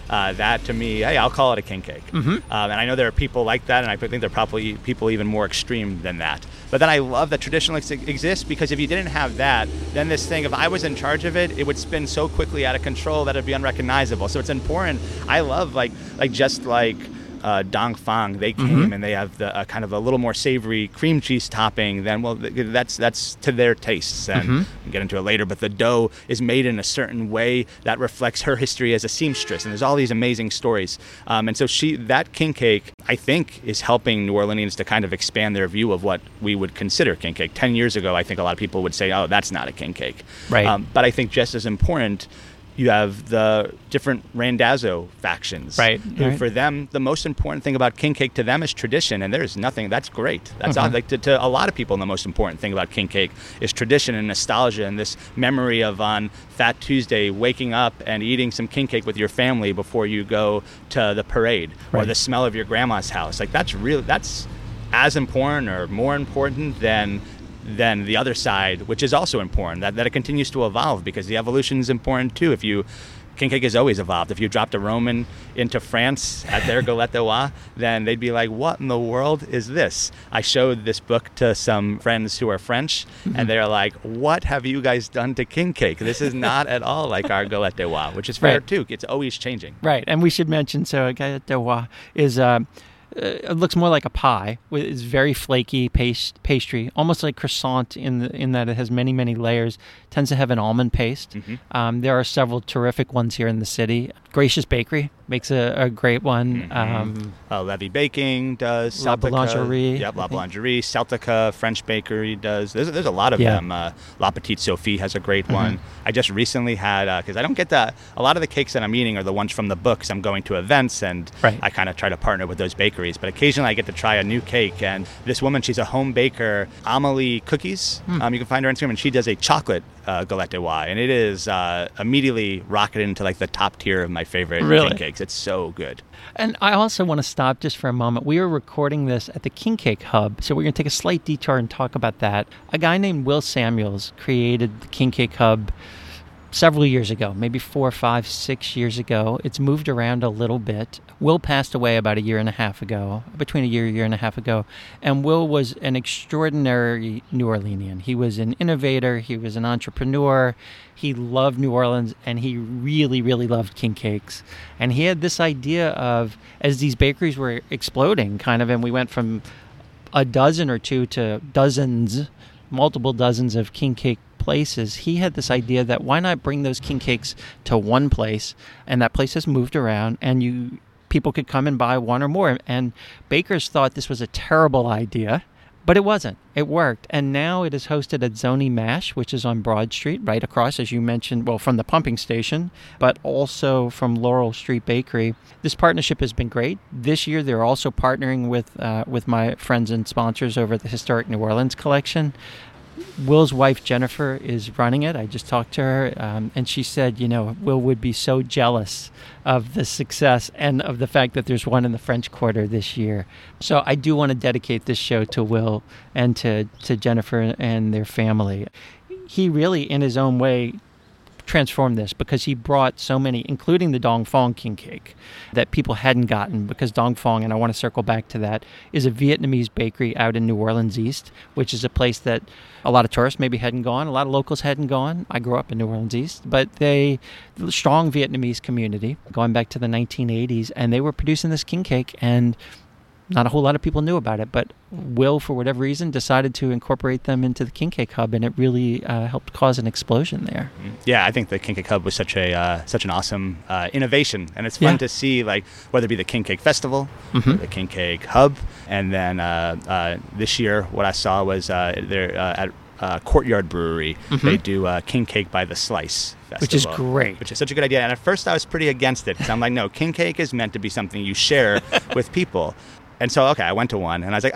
uh, that to me, hey, I'll call it a king cake. Mm-hmm. Um, and I know there are people like that, and I think there are probably people even more extreme than that. But then I love that tradition ex- exists because if you didn't have that, then this thing, if I was in charge of it, it would spin so quickly out of control that it'd be unrecognizable. So it's important. I love like like just like uh, Dongfang, they came mm-hmm. and they have the uh, kind of a little more savory cream cheese topping. Then well, th- that's that's to their tastes, and mm-hmm. we'll get into it later. But the dough is made in a certain way that reflects her history as a seamstress, and there's all these amazing stories. Um, and so she that king cake, I think, is helping New Orleanians to kind of expand their view of what we would consider king cake. Ten years ago, I think a lot of people would say, "Oh, that's not a king cake." Right. Um, but I think just as important, you have the different Randazzo factions. Right. Who, right. for them, the most important thing about king cake to them is tradition, and there's nothing. That's great. That's Mm-hmm. all, like to, to a lot of people. The most important thing about king cake is tradition and nostalgia, and this memory of on Fat Tuesday waking up and eating some king cake with your family before you go to the parade, right. or the smell of your grandma's house. Like that's real. That's as important or more important than. than the other side, which is also important, that, that it continues to evolve, because the evolution is important too. If you, king cake has always evolved. If you dropped a Roman into France at their galette de roi, then they'd be like, what in the world is this? I showed this book to some friends who are French, mm-hmm. and they're like, what have you guys done to king cake? This is not at all like our galette de roi, which is fair right. too. It's always changing. Right, and we should mention, so a galette de roi is... Uh, Uh, it looks more like a pie. It's very flaky paste, pastry, almost like croissant in the, in that it has many, many layers. Tends to have an almond paste. Mm-hmm. Um, there are several terrific ones here in the city. Gracious Bakery makes a, a great one. Mm-hmm. Um, uh, Levy Baking does. La Celtica, Boulangerie. Yep, La Boulangerie. Celtica, French Bakery does. There's, there's a lot of yeah. them. Uh, La Petite Sophie has a great mm-hmm. one. I just recently had, because uh, I don't get that, a lot of the cakes that I'm eating are the ones from the books. I'm going to events, and right. I kind of try to partner with those bakeries. But occasionally I get to try a new cake, and this woman, she's a home baker, Amelie Cookies. Hmm. Um, you can find her on Instagram, and she does a chocolate uh, galette de roi, and it is uh, immediately rocketed into like the top tier of my favorite really? king cakes. It's so good. And I also want to stop just for a moment. We are recording this at the King Cake Hub, so we're going to take a slight detour and talk about that. A guy named Will Samuels created the King Cake Hub several years ago, maybe four, five, six years ago. It's moved around a little bit. Will passed away about a year and a half ago, between a year, year and a half ago. And Will was an extraordinary New Orleanian. He was an innovator. He was an entrepreneur. He loved New Orleans, and he really, really loved king cakes. And he had this idea of, as these bakeries were exploding, kind of, and we went from a dozen or two to dozens, multiple dozens of king cake places, he had this idea that why not bring those king cakes to one place, and that place has moved around, and you people could come and buy one or more. And bakers thought this was a terrible idea, but it wasn't. It worked. And now it is hosted at Zoni Mash, which is on Broad Street, right across, as you mentioned, well, from the pumping station, but also from Laurel Street Bakery. This partnership has been great. This year, they're also partnering with uh, with my friends and sponsors over at the Historic New Orleans Collection. Will's wife, Jennifer, is running it. I just talked to her, um, and she said, you know, Will would be so jealous of the success and of the fact that there's one in the French Quarter this year. So I do want to dedicate this show to Will and to, to Jennifer and their family. He really, in his own way, transformed this because he brought so many, including the Dongfang king cake, that people hadn't gotten, because Dongfang, and I want to circle back to that, is a Vietnamese bakery out in New Orleans East, which is a place that a lot of tourists maybe hadn't gone, a lot of locals hadn't gone. I grew up in New Orleans East, but they, strong Vietnamese community, going back to the nineteen eighties, and they were producing this king cake, and not a whole lot of people knew about it, but Will, for whatever reason, decided to incorporate them into the King Cake Hub, and it really uh, helped cause an explosion there. Yeah, I think the King Cake Hub was such a uh, such an awesome uh, innovation, and it's fun yeah. to see, like, whether it be the King Cake Festival, mm-hmm. or the King Cake Hub, and then uh, uh, this year what I saw was uh, they're uh, at uh, Courtyard Brewery. Mm-hmm. They do uh, King Cake by the Slice Festival, which is great. Which is such a good idea. And at first I was pretty against it because I'm like, no, King Cake is meant to be something you share with people. And so, okay, I went to one, and I was like, oh,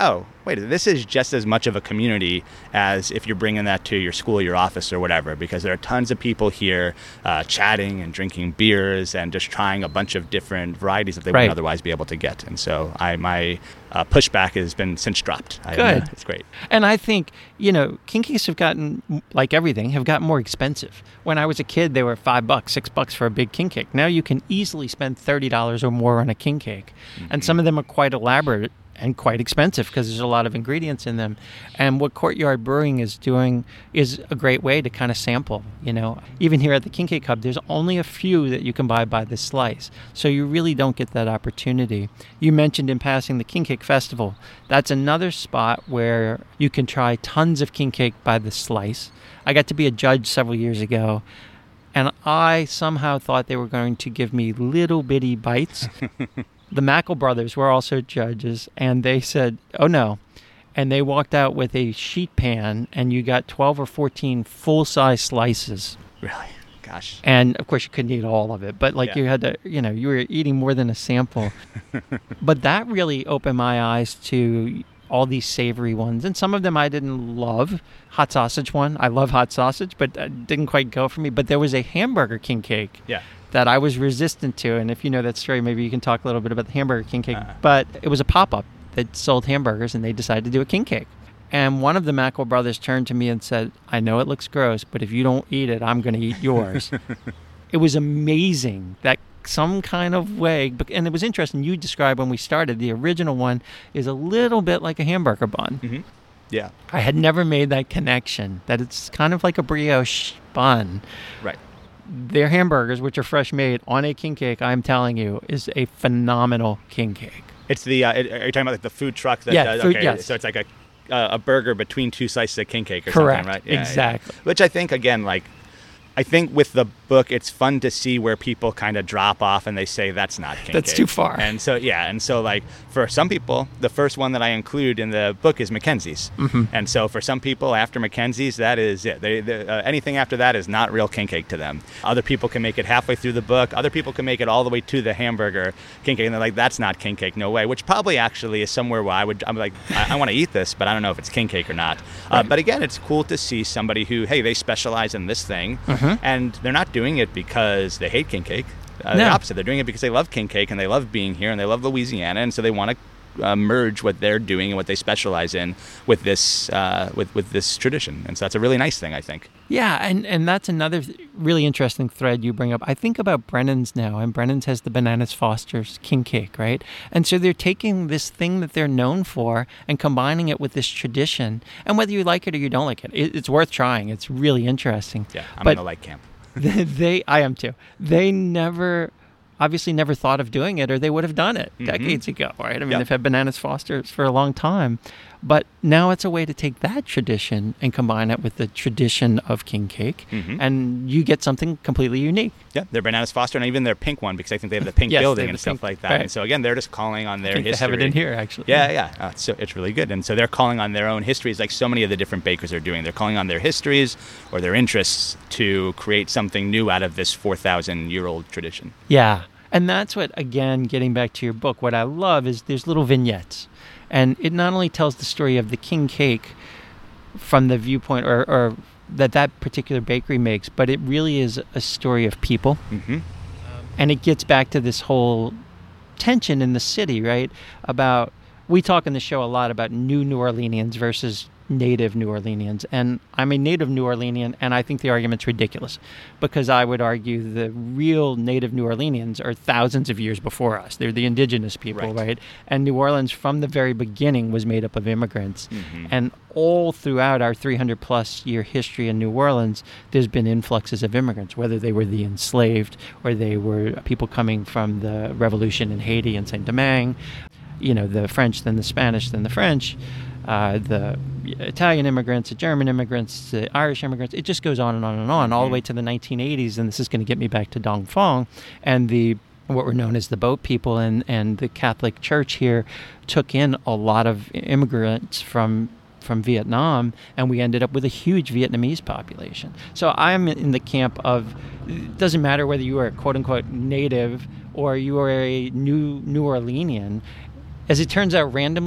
wait, this is just as much of a community as if you're bringing that to your school, your office, or whatever, because there are tons of people here uh, chatting and drinking beers and just trying a bunch of different varieties that they Right. wouldn't otherwise be able to get. And so I my uh, pushback has been since dropped. I, Good. uh, it's great. And I think, you know, king cakes have gotten, like everything, have gotten more expensive. When I was a kid, they were five bucks, six bucks for a big king cake. Now you can easily spend thirty dollars or more on a king cake. Mm-hmm. And some of them are quite elaborate and quite expensive because there's a lot of ingredients in them. And what Courtyard Brewing is doing is a great way to kind of sample, you know. Even here at the King Cake Hub, there's only a few that you can buy by the slice. So you really don't get that opportunity. You mentioned in passing the King Cake Festival. That's another spot where you can try tons of king cake by the slice. I got to be a judge several years ago, and I somehow thought they were going to give me little bitty bites. The Mackle brothers were also judges, and they said, oh, no. And they walked out with a sheet pan, and you got twelve or fourteen full-size slices. Really? Gosh. And, of course, you couldn't eat all of it, but, like, Yeah. you had to, you know, you were eating more than a sample. But that really opened my eyes to all these savory ones, and some of them I didn't love. Hot sausage one, I love hot sausage, but it didn't quite go for me. But there was a hamburger king cake. Yeah. That I was resistant to. And if you know that story, maybe you can talk a little bit about the hamburger king cake. Uh. But it was a pop-up that sold hamburgers, and they decided to do a king cake. And one of the Mackle brothers turned to me and said, I know it looks gross, but if you don't eat it, I'm going to eat yours. It was amazing that some kind of way, and it was interesting, you described when we started, the original one is a little bit like a hamburger bun. Mm-hmm. Yeah. I had never made that connection, that it's kind of like a brioche bun. Right. Their hamburgers, which are fresh made on a king cake, I'm telling you, is a phenomenal king cake. It's the, uh, are you talking about like the food truck? That, Yeah, uh, food- okay. yes. So it's like a uh, a burger between two slices of king cake or Correct. something, right? Yeah, Exactly. Yeah. Which I think, again, like, I think with the book, it's fun to see where people kind of drop off and they say that's not king That's cake. too far. And so, yeah. And so, like, for some people, the first one that I include in the book is Mackenzie's. Mm-hmm. And so for some people, after Mackenzie's, that is it. They, they, uh, anything after that is not real king cake to them. Other people can make it halfway through the book. Other people can make it all the way to the hamburger king cake. And they're like, that's not king cake, no way. Which probably actually is somewhere where I would, I'm like, I, I want to eat this, but I don't know if it's king cake or not. Uh, Right. but again, it's cool to see somebody who, hey, they specialize in this thing. Mm-hmm. And they're not doing it because they hate king cake. Uh, No. The opposite. They're doing it because they love king cake and they love being here and they love Louisiana, and so they want to uh, merge what they're doing and what they specialize in with this uh, with with this tradition. And so that's a really nice thing, I think. Yeah, and, and that's another th- really interesting thread you bring up. I think about Brennan's now, and Brennan's has the Bananas Foster's king cake, right? And so they're taking this thing that they're known for and combining it with this tradition. And whether you like it or you don't like it, it it's worth trying. It's really interesting. Yeah, I'm But in the like camp. they, I am too. They never, obviously never thought of doing it, or they would have done it Mhm. decades ago, right? I mean, Yep. they've had Bananas Foster's for a long time. But now it's a way to take that tradition and combine it with the tradition of king cake, Mhm. and you get something completely unique. Yeah, their Bananas Foster and even their pink one, because I think they have the pink Yes, they building have and the stuff pink- like that. right. And so again, they're just calling on their I think history. they have it in here, actually. Yeah, yeah. Uh, so it's really good. And so they're calling on their own histories, like so many of the different bakers are doing. They're calling on their histories or their interests to create something new out of this four thousand year old tradition. Yeah. And that's what, again, getting back to your book, what I love is there's little vignettes. And it not only tells the story of the king cake from the viewpoint or, or that that particular bakery makes, but it really is a story of people. Mm-hmm. And it gets back to this whole tension in the city, right? About, we talk in the show a lot about new New Orleanians versus native New Orleanians. And I'm a native New Orleanian, and I think the argument's ridiculous because I would argue the real native New Orleanians are thousands of years before us. They're the indigenous people, Right. right? And New Orleans from the very beginning was made up of immigrants. Mhm. And all throughout our three hundred plus year history in New Orleans, there's been influxes of immigrants, whether they were the enslaved or they were people coming from the revolution in Haiti and Saint Domingue, you know, the French, then the Spanish, then the French, uh, the Italian immigrants, the German immigrants, the Irish immigrants. It just goes on and on and on, all the way to the nineteen eighties. And this is going to get me back to Dong Phuong and the what were known as the boat people, and, and the Catholic Church here took in a lot of immigrants from from Vietnam, and we ended up with a huge Vietnamese population. So I'm in the camp of, it doesn't matter whether you are a quote-unquote native or you are a new New Orleanian. As it turns out, randomly,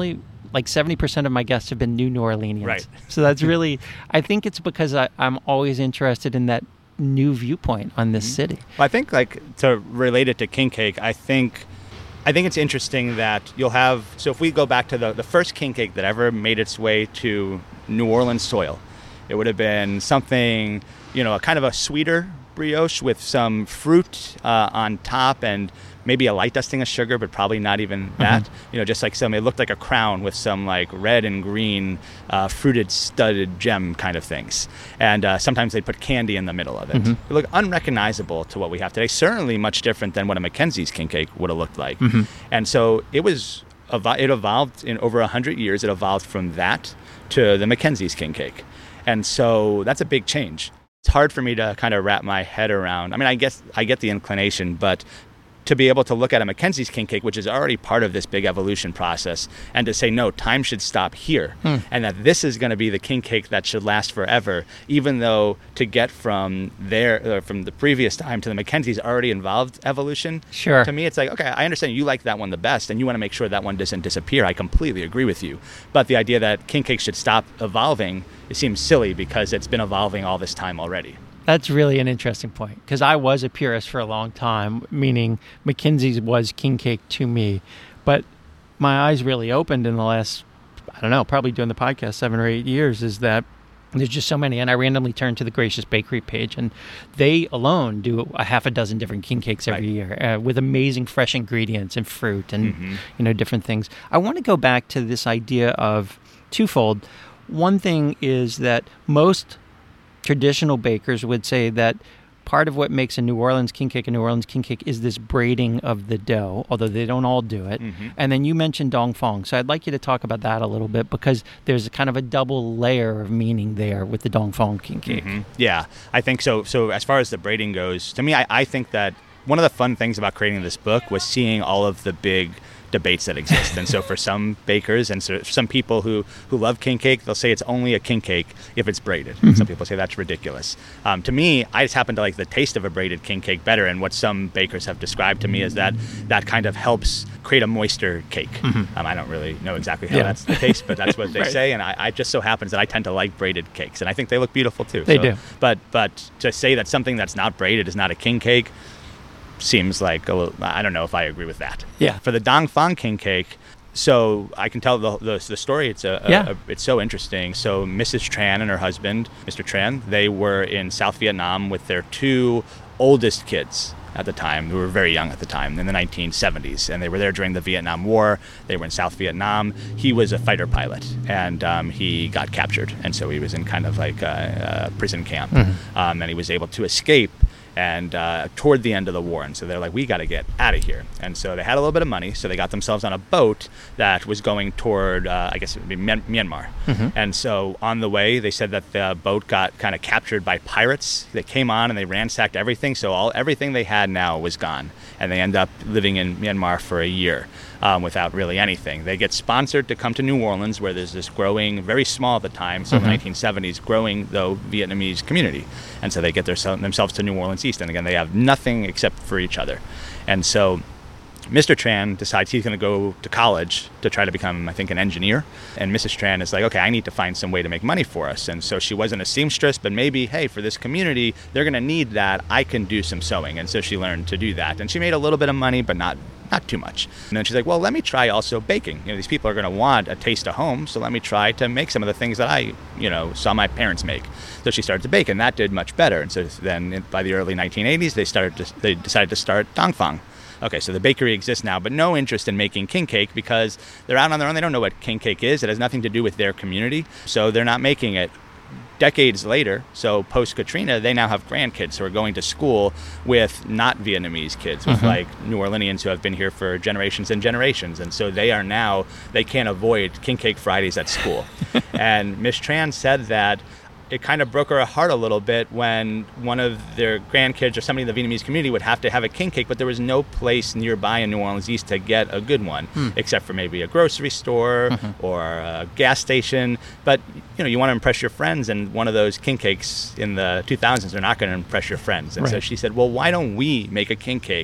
like seventy percent of my guests have been new New Orleanians. Right. So that's really, I think it's because I, I'm always interested in that new viewpoint on this mm-hmm. city. Well, I think like to relate it to king cake, I think I think it's interesting that you'll have, so if we go back to the, the first king cake that ever made its way to New Orleans soil, it would have been something, you know, a kind of a sweeter brioche with some fruit uh, on top and maybe a light dusting of sugar, but probably not even that. Mm-hmm. You know, just like some, it looked like a crown with some like red and green uh, fruited studded gem kind of things. And uh, sometimes they'd put candy in the middle of it. Mm-hmm. It looked unrecognizable to what we have today. Certainly much different than what a Mackenzie's king cake would have looked like. Mm-hmm. And so it was, it evolved in over a hundred years. It evolved from that to the Mackenzie's king cake. And so that's a big change. It's hard for me to kind of wrap my head around. I mean, I guess I get the inclination, but to be able to look at a Mackenzie's king cake, which is already part of this big evolution process, and to say, no, time should stop here, hmm. and that this is going to be the king cake that should last forever, even though to get from there, uh, from the previous time to the Mackenzie's already involved evolution. Sure. To me, it's like, okay, I understand you like that one the best, and you want to make sure that one doesn't disappear. I completely agree with you. But the idea that king cake should stop evolving, it seems silly because it's been evolving all this time already. That's really an interesting point, because I was a purist for a long time, meaning Mackenzie's was king cake to me. But my eyes really opened in the last, I don't know, probably doing the podcast seven or eight years, is that there's just so many. And I randomly turned to the Gracious Bakery page, and they alone do a half a dozen different king cakes every right. year uh, with amazing fresh ingredients and fruit and, mm-hmm. you know, different things. I want to go back to this idea of twofold. One thing is that most traditional bakers would say that part of what makes a New Orleans king cake a New Orleans king cake is this braiding of the dough, although they don't all do it. Mm-hmm. And then you mentioned dong fong. So I'd like you to talk about that a little bit, because there's a kind of a double layer of meaning there with the dong fong king cake. Mm-hmm. Yeah, I think so. So as far as the braiding goes, to me, I, I think that one of the fun things about creating this book was seeing all of the big debates that exist. And so for some bakers and so some people who, who love king cake, they'll say it's only a king cake if it's braided. Mm-hmm. Some people say that's ridiculous. Um, to me, I just happen to like the taste of a braided king cake better, and what some bakers have described to me is that that kind of helps create a moister cake. Mm-hmm. Um, I don't really know exactly how yeah. that's the taste, but that's what they right. say, and I, I just so happens that I tend to like braided cakes, and I think they look beautiful too. They so, do. But, but to say that something that's not braided is not a king cake seems like a little, I don't know if I agree with that. Yeah. For the dong fong king cake, so I can tell the the, the story. It's a, yeah. a, a it's so interesting. So Missus Tran and her husband, Mister Tran, they were in South Vietnam with their two oldest kids at the time. They were very young at the time, in the nineteen seventies, and they were there during the Vietnam War. They were in South Vietnam. He was a fighter pilot, and um, he got captured, and so he was in kind of like a, a prison camp, mm-hmm. um, and he was able to escape. And uh, toward the end of the war, and so they're like, we got to get out of here. And so they had a little bit of money, so they got themselves on a boat that was going toward, uh, I guess it would be Myanmar. Mm-hmm. And so on the way, they said that the boat got kind of captured by pirates. They came on and they ransacked everything, so all everything they had now was gone. And they end up living in Myanmar for a year um, without really anything. They get sponsored to come to New Orleans, where there's this growing, very small at the time, so mm-hmm. in the nineteen seventies, growing, though, Vietnamese community. And so they get their, themselves to New Orleans East, and again, they have nothing except for each other. And so Mister Tran decides he's going to go to college to try to become, I think, an engineer. And Missus Tran is like, okay, I need to find some way to make money for us. And so she wasn't a seamstress, but maybe, hey, for this community, they're going to need that. I can do some sewing. And so she learned to do that. And she made a little bit of money, but not not too much. And then she's like, well, let me try also baking. You know, these people are going to want a taste of home, so let me try to make some of the things that I, you know, saw my parents make. So she started to bake, and that did much better. And so then by the early nineteen eighties, they started to, they decided to start dong fong. Okay, so the bakery exists now, but no interest in making king cake because they're out on their own. They don't know what king cake is. It has nothing to do with their community, so they're not making it. Decades later, so post-Katrina, they now have grandkids who are going to school with not Vietnamese kids, with mm-hmm. like New Orleanians who have been here for generations and generations. And so they are now, they can't avoid King Cake Fridays at school. And Miss Tran said that it kind of broke her heart a little bit when one of their grandkids or somebody in the Vietnamese community would have to have a king cake, but there was no place nearby in New Orleans East to get a good one, hmm. except for maybe a grocery store mm-hmm. or a gas station. But you know, you want to impress your friends, and one of those king cakes in the two thousands are not going to impress your friends. And right. so she said, well, why don't we make a king cake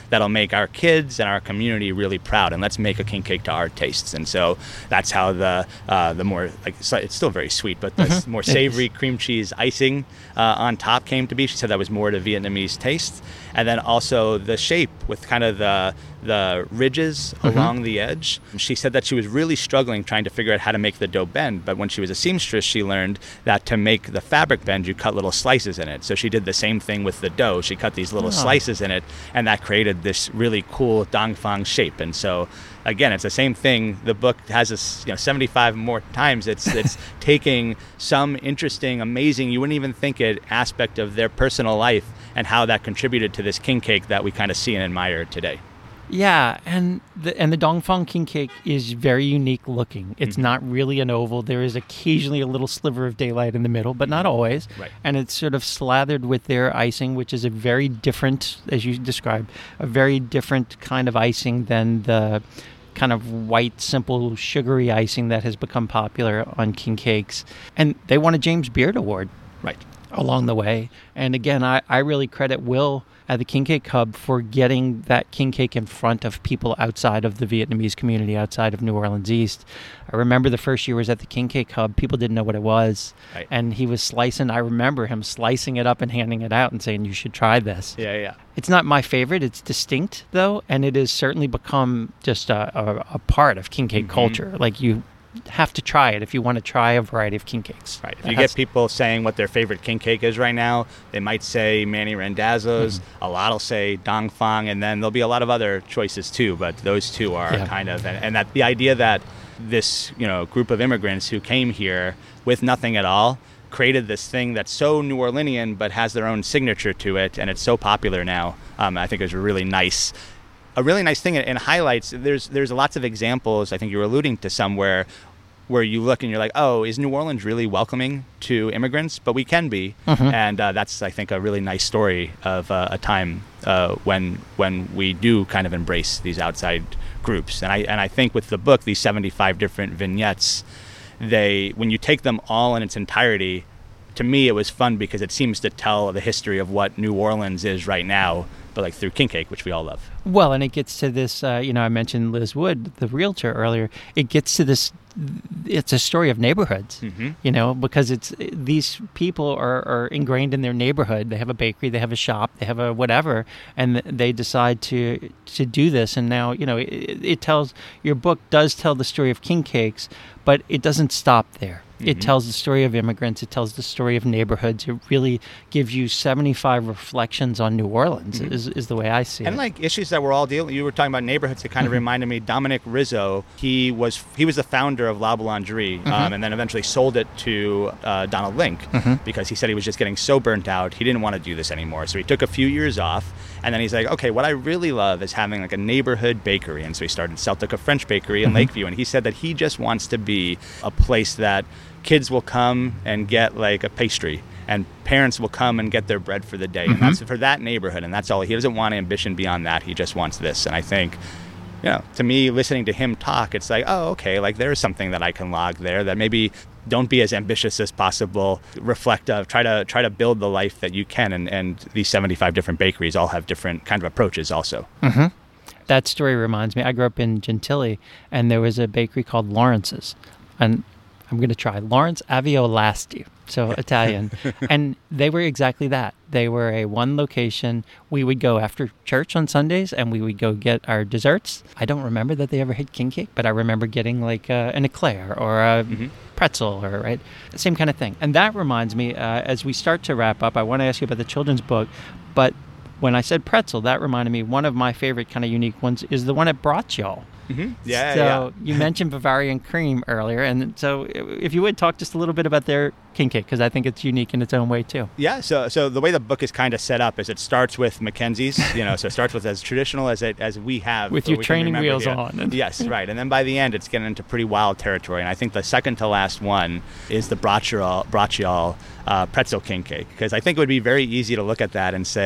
that'll make our kids and our community really proud, and let's make a king cake to our tastes. And so that's how the uh, the more, like, it's still very sweet, but the mm-hmm. more savory cream cheese icing uh, on top came to be. She said that was more to Vietnamese taste. And then also the shape with kind of the the ridges mm-hmm. along the edge. She said that she was really struggling trying to figure out how to make the dough bend, but when she was a seamstress, she learned that to make the fabric bend, you cut little slices in it. So she did the same thing with the dough. She cut these little oh. slices in it, and that created this really cool dongfang shape. And so again, it's the same thing. The book has this, you know, seventy-five more times. It's it's taking some interesting, amazing, you wouldn't even think it, aspect of their personal life and how that contributed to this king cake that we kind of see and admire today. Yeah, and the and the Dongfang king cake is very unique looking. It's mm-hmm. not really an oval. There is occasionally a little sliver of daylight in the middle, but not always. Right. And it's sort of slathered with their icing, which is a very different, as you described, a very different kind of icing than the kind of white, simple, sugary icing that has become popular on king cakes. And they won a James Beard Award. Right. Along the way. And again, I, I really credit Will at the King Cake Hub for getting that king cake in front of people outside of the Vietnamese community, outside of New Orleans East. I remember the first year was at the King Cake Hub, people didn't know what it was. Right. And he was slicing, I remember him slicing it up and handing it out and saying, you should try this. Yeah, yeah. It's not my favorite. It's distinct, though, and it has certainly become just a, a, a part of king cake mm-hmm. culture. Like, you have to try it if you want to try a variety of king cakes. Right. If you get people saying what their favorite king cake is right now, they might say Manny Randazzo's. Mm-hmm. A lot will say Dongfang, and then there'll be a lot of other choices too. But those two are yeah. kind of, and, and that the idea that this, you know, group of immigrants who came here with nothing at all created this thing that's so New Orleanian but has their own signature to it, and it's so popular now. Um, I think is a really nice. A really nice thing, and highlights, there's there's lots of examples, I think you were alluding to some, where where you look and you're like, oh, is New Orleans really welcoming to immigrants? But we can be. Mm-hmm. And uh, that's, I think, a really nice story of uh, a time uh, when when we do kind of embrace these outside groups. And I and I think with the book, these seventy-five different vignettes, they when you take them all in its entirety, to me it was fun because it seems to tell the history of what New Orleans is right now, but like through king cake, which we all love. Well, and it gets to this, uh, you know, I mentioned Liz Wood, the realtor, earlier. It gets to this, it's a story of neighborhoods, mm-hmm. you know, because it's these people are, are ingrained in their neighborhood. They have a bakery, they have a shop, they have a whatever, and they decide to to do this. And now, you know, it, it tells, your book does tell the story of king cakes, but it doesn't stop there. Mm-hmm. It tells the story of immigrants. It tells the story of neighborhoods. It really gives you seventy-five reflections on New Orleans, mm-hmm. is, is the way I see and it. And like issues that we're all dealing, you were talking about neighborhoods, it kind mm-hmm. of reminded me, Dominic Rizzo, he was he was the founder of La Boulangerie, mm-hmm. um, and then eventually sold it to uh, Donald Link mm-hmm. because he said he was just getting so burnt out, he didn't want to do this anymore. So he took a few years off, and then he's like, okay, what I really love is having like a neighborhood bakery. And so he started Celtica French Bakery in mm-hmm. Lakeview, and he said that he just wants to be a place that kids will come and get like a pastry, and parents will come and get their bread for the day. Mm-hmm. And that's for that neighborhood, and that's all. He doesn't want ambition beyond that. He just wants this. And I think, you know, to me, listening to him talk, it's like, oh, okay, like there's something that I can log there, that maybe don't be as ambitious as possible, reflect, uh, try to try to build the life that you can. And, and these seventy-five different bakeries all have different kind of approaches also. Mm-hmm. That story reminds me, I grew up in Gentilly, and there was a bakery called Lawrence's. And I'm going to try Lawrence Aviolasti, so Italian. And they were exactly that. They were a one location. We would go after church on Sundays, and we would go get our desserts. I don't remember that they ever had king cake, but I remember getting like uh, an eclair or a mm-hmm. pretzel, or right, same kind of thing. And that reminds me, uh, as we start to wrap up, I want to ask you about the children's book, but when I said pretzel, that reminded me, one of my favorite kind of unique ones is the one at Bracciol. Mm-hmm. Yeah, so yeah. you mentioned Bavarian cream earlier, and so if you would talk just a little bit about their king cake, because I think it's unique in its own way too. Yeah, so so the way the book is kind of set up is it starts with Mackenzie's, you know, so it starts with as traditional as it as we have. With your training wheels here. on. Yes, right. And then by the end, it's getting into pretty wild territory. And I think the second to last one is the Bracciol, Bracciol uh, pretzel king cake, because I think it would be very easy to look at that and say,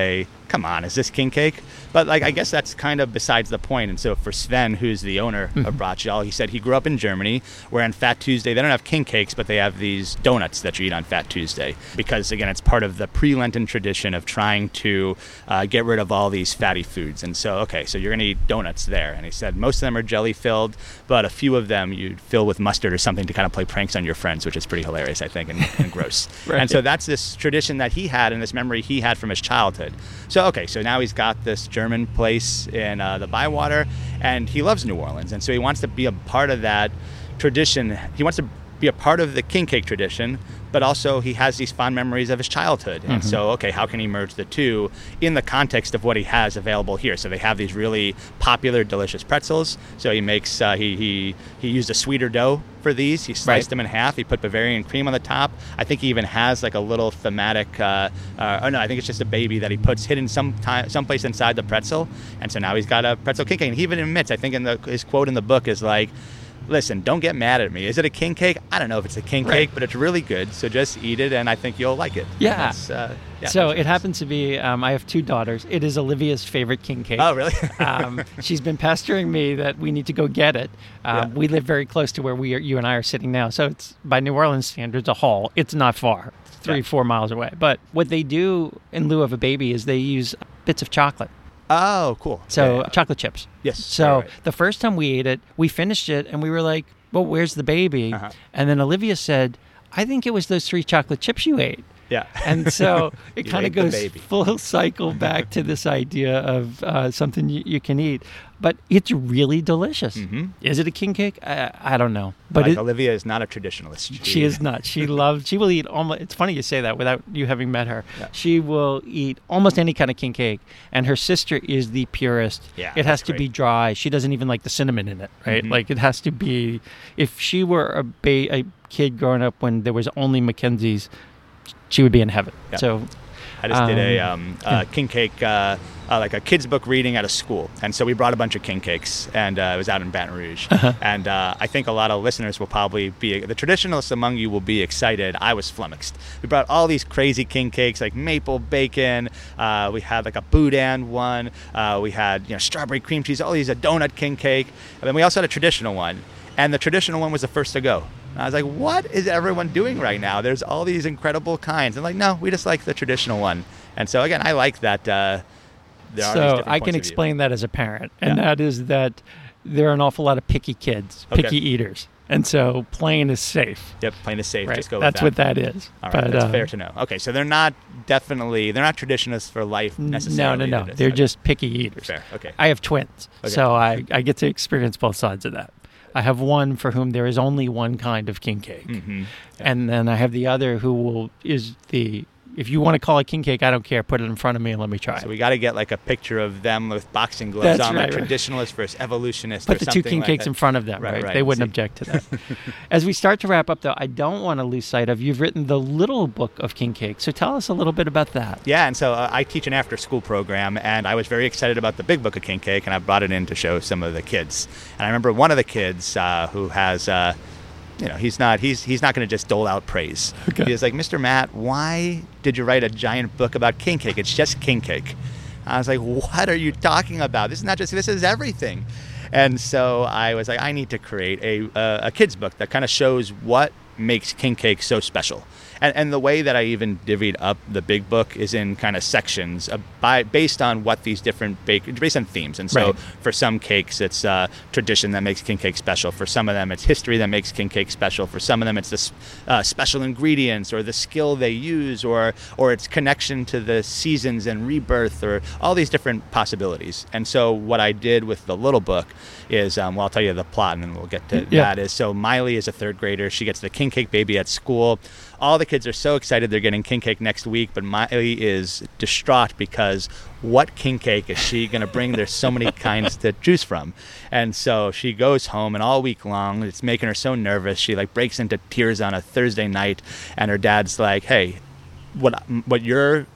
come on, is this king cake? But like, I guess that's kind of besides the point. And so for Sven, who's the owner mm-hmm. of Bratschall, he said he grew up in Germany, where on Fat Tuesday, they don't have king cakes, but they have these donuts that you eat on Fat Tuesday. Because again, it's part of the pre-Lenten tradition of trying to uh, get rid of all these fatty foods. And so, okay, so you're going to eat donuts there. And he said most of them are jelly filled, but a few of them you fill with mustard or something to kind of play pranks on your friends, which is pretty hilarious, I think, and, and gross. Right. And so that's this tradition that he had and this memory he had from his childhood. So, okay, so now he's got this German place in uh, the Bywater, and he loves New Orleans. And so he wants to be a part of that tradition. He wants to be a part of the king cake tradition, but also he has these fond memories of his childhood. And mm-hmm. so, okay, how can he merge the two in the context of what he has available here? So they have these really popular, delicious pretzels. So he makes, uh, he, he he used a sweeter dough for these. He sliced right. them in half. He put Bavarian cream on the top. I think he even has like a little thematic, uh, uh, oh no, I think it's just a baby that he puts hidden some time, someplace inside the pretzel. And so now he's got a pretzel king cake. And he even admits, I think in the, his quote in the book is like, listen, don't get mad at me. Is it a king cake? I don't know if it's a king right. cake, but it's really good. So just eat it, and I think you'll like it. Yeah. Uh, yeah so it happens to be, um, I have two daughters. It is Olivia's favorite king cake. Oh, really? um, she's been pestering me that we need to go get it. Um, yeah. We live very close to where we are, you and I are sitting now. So it's, by New Orleans standards, a haul. It's not far. It's three, yeah. four miles away. But what they do in lieu of a baby is they use bits of chocolate. Oh, cool. So yeah, yeah. chocolate chips. Yes. So right. the first time we ate it, we finished it, and we were like, well, where's the baby? Uh-huh. And then Olivia said, I think it was those three chocolate chips you ate. Yeah. And so it kind of goes full cycle back to this idea of uh, something you, you can eat. But it's really delicious. Mm-hmm. Is it a king cake? I, I don't know. But like it, Olivia is not a traditionalist. She, she is not. She loves, she will eat almost, it's funny you say that without you having met her. Yeah. She will eat almost any kind of king cake. And her sister is the purest. Yeah, it has to great. be dry. She doesn't even like the cinnamon in it, right? Mm-hmm. Like it has to be, if she were a, ba- a kid growing up when there was only Mackenzie's, she would be in heaven. Yeah. So I just um, did a um, uh, yeah. king cake, uh, uh, like a kid's book reading at a school. And so we brought a bunch of king cakes, and uh, it was out in Baton Rouge. Uh-huh. And uh, I think a lot of listeners will probably be, the traditionalists among you will be excited. I was flummoxed. We brought all these crazy king cakes, like maple bacon. Uh, we had like a boudin one. Uh, we had, you know, strawberry cream cheese, all these, a donut king cake. And then we also had a traditional one. And the traditional one was the first to go. And I was like, what is everyone doing right now? There's all these incredible kinds. And like, no, we just like the traditional one. And so, again, I like that uh, there are these So different I points can of explain view. that as a parent. And Yeah. that is that there are an awful lot of picky kids, Okay. picky eaters. And so plain is safe. Yep, plain is safe. Right? Just go That's with that. what that is. All right, But, that's uh, fair to know. Okay, so they're not definitely, they're not traditionalists for life No, necessarily. no, no. just- They're okay. just picky eaters. Fair, okay. I have twins, Okay. so I, I get to experience both sides of that. I have one for whom there is only one kind of king cake. Mm-hmm. Yeah. And then I have the other who will is the, if you want to call it king cake, I don't care. Put it in front of me and let me try So it. we got to get like a picture of them with boxing gloves That's on, right, like right. traditionalist versus evolutionist Put or the two something king like cakes that. in front of them, Right, right? right. They wouldn't See. object to that. As we start to wrap up, though, I don't want to lose sight of, you've written the little book of king cake. So tell us a little bit about that. Yeah, and so uh, I teach an after-school program, and I was very excited about the big book of king cake, and I brought it in to show some of the kids. And I remember one of the kids uh, who has, uh, you know, he's not he's he's not going to just dole out praise. Okay. He was like, Mister Matt, why did you write a giant book about king cake? It's just king cake. I was like, what are you talking about? This is not just, this is everything. And so I was like, I need to create a a, a kid's book that kind of shows what makes king cake so special. And, and the way that I even divvied up the big book is in kind of sections uh, by based on what these different bake based on themes. And so Right. for some cakes, it's uh, tradition that makes king cake special. For some of them, it's history that makes king cake special. For some of them, it's the s- uh, special ingredients or the skill they use, or or its connection to the seasons and rebirth, or all these different possibilities. And so what I did with the little book is, um, well, I'll tell you the plot, and then we'll get to Yeah. that. Is so Miley is a third grader. She gets the king cake baby at school. All the kids are so excited they're getting king cake next week, but Miley is distraught because what king cake is she going to bring? There's so many kinds to choose from. And so she goes home, and all week long, it's making her so nervous. She like breaks into tears on a Thursday night, and her dad's like, hey, what what you're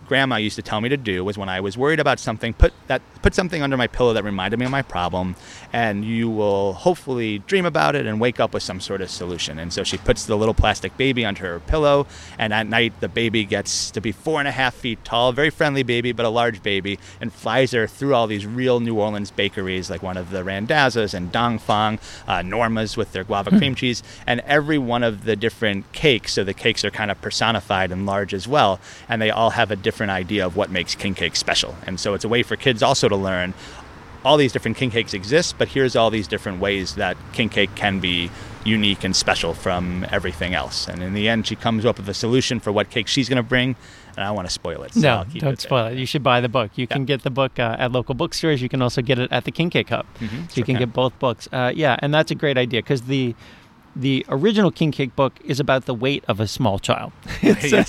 grandma used to tell me to do was when I was worried about something, put that put something under my pillow that reminded me of my problem, and you will hopefully dream about it and wake up with some sort of solution. And so she puts the little plastic baby under her pillow, and at night the baby gets to be four and a half feet tall, very friendly baby, but a large baby, and flies her through all these real New Orleans bakeries, like one of the Randazza's and Dong Fong, uh, Norma's with their guava cream cheese, and every one of the different cakes. So the cakes are kind of personified and large as well, and they all have a different idea of what makes king cake special. And so it's a way for kids also to learn all these different king cakes exist, but here's all these different ways that king cake can be unique and special from everything else. And in the end, she comes up with a solution for what cake she's going to bring, and I want to spoil it. So no, I'll keep don't it spoil it. You should buy the book. You yeah. can get the book uh, at local bookstores. You can also get it at the King Cake Hub. Mm-hmm, so sure you can, can get both books. Uh, yeah, and that's a great idea because the The original King Cake book is about the weight of a small child. Yes.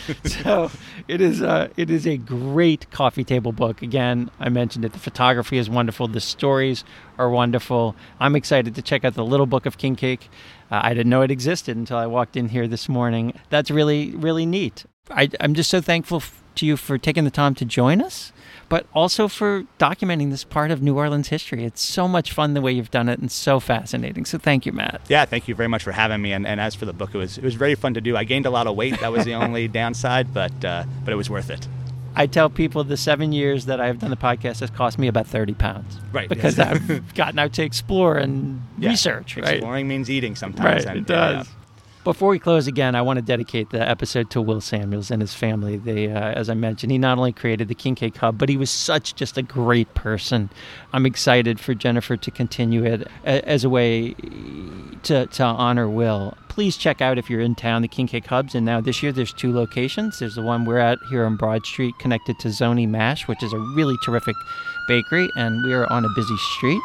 So it is uh, it is a great coffee table book. Again, I mentioned it. The photography is wonderful. The stories are wonderful. I'm excited to check out the Little Book of King Cake. Uh, I didn't know it existed until I walked in here this morning. That's really, really neat. I, I'm just so thankful f- to you for taking the time to join us, but also for documenting this part of New Orleans history. It's so much fun the way you've done it and so fascinating. So thank you, Matt. Yeah, thank you very much for having me. And, and as for the book, it was it was very fun to do. I gained a lot of weight. That was the only downside, but uh, but it was worth it. I tell people the seven years that I've done the podcast has cost me about thirty pounds. Right. Because yes. I've gotten out to explore and yeah. research, right? Exploring means eating sometimes. Right, and, it does. Yeah. Before we close again, I want to dedicate the episode to Will Samuels and his family. They, uh, as I mentioned, he not only created the King Cake Hub, but he was such just a great person. I'm excited for Jennifer to continue it a- as a way to, to honor Will. Please check out, if you're in town, the King Cake Hubs. And now this year there's two locations. There's the one we're at here on Broad Street connected to Zoni Mash, which is a really terrific bakery. And we are on a busy street,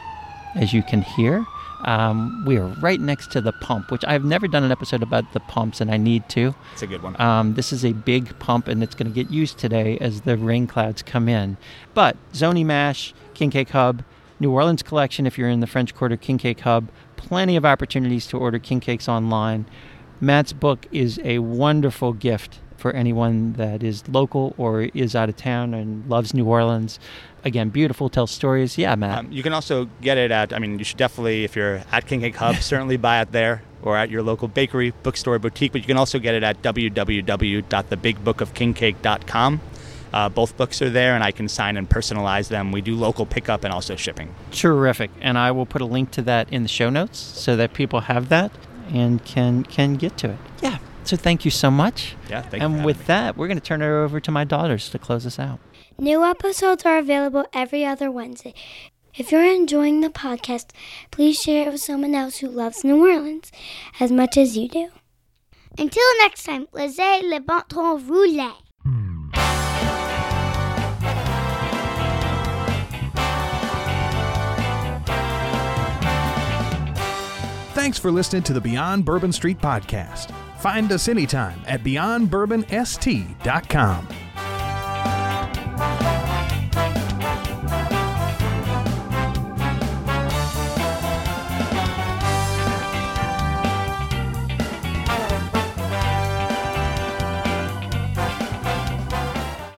as you can hear. Um, we are right next to the pump, which I've never done an episode about the pumps, and I need to. It's a good one. Um, this is a big pump, and it's going to get used today as the rain clouds come in. But Zoni Mash, King Cake Hub, New Orleans Collection, if you're in the French Quarter, King Cake Hub, plenty of opportunities to order king cakes online. Matt's book is a wonderful gift for anyone that is local or is out of town and loves New Orleans. Again, beautiful, tells stories. Yeah, Matt. Um, you can also get it at, I mean, you should definitely, if you're at King Cake Hub, certainly buy it there or at your local bakery, bookstore, boutique. But you can also get it at w w w dot the big book of king cake dot com. Uh, both books are there, and I can sign and personalize them. We do local pickup and also shipping. Terrific. And I will put a link to that in the show notes so that people have that and can can get to it. Yeah. So thank you so much. Yeah, thank and you. And with me. that, we're going to turn it over to my daughters to close us out. New episodes are available every other Wednesday. If you're enjoying the podcast, please share it with someone else who loves New Orleans as much as you do. Until next time, laissez le bon temps rouler. Thanks for listening to the Beyond Bourbon Street podcast. Find us anytime at beyond bourbon s t dot com.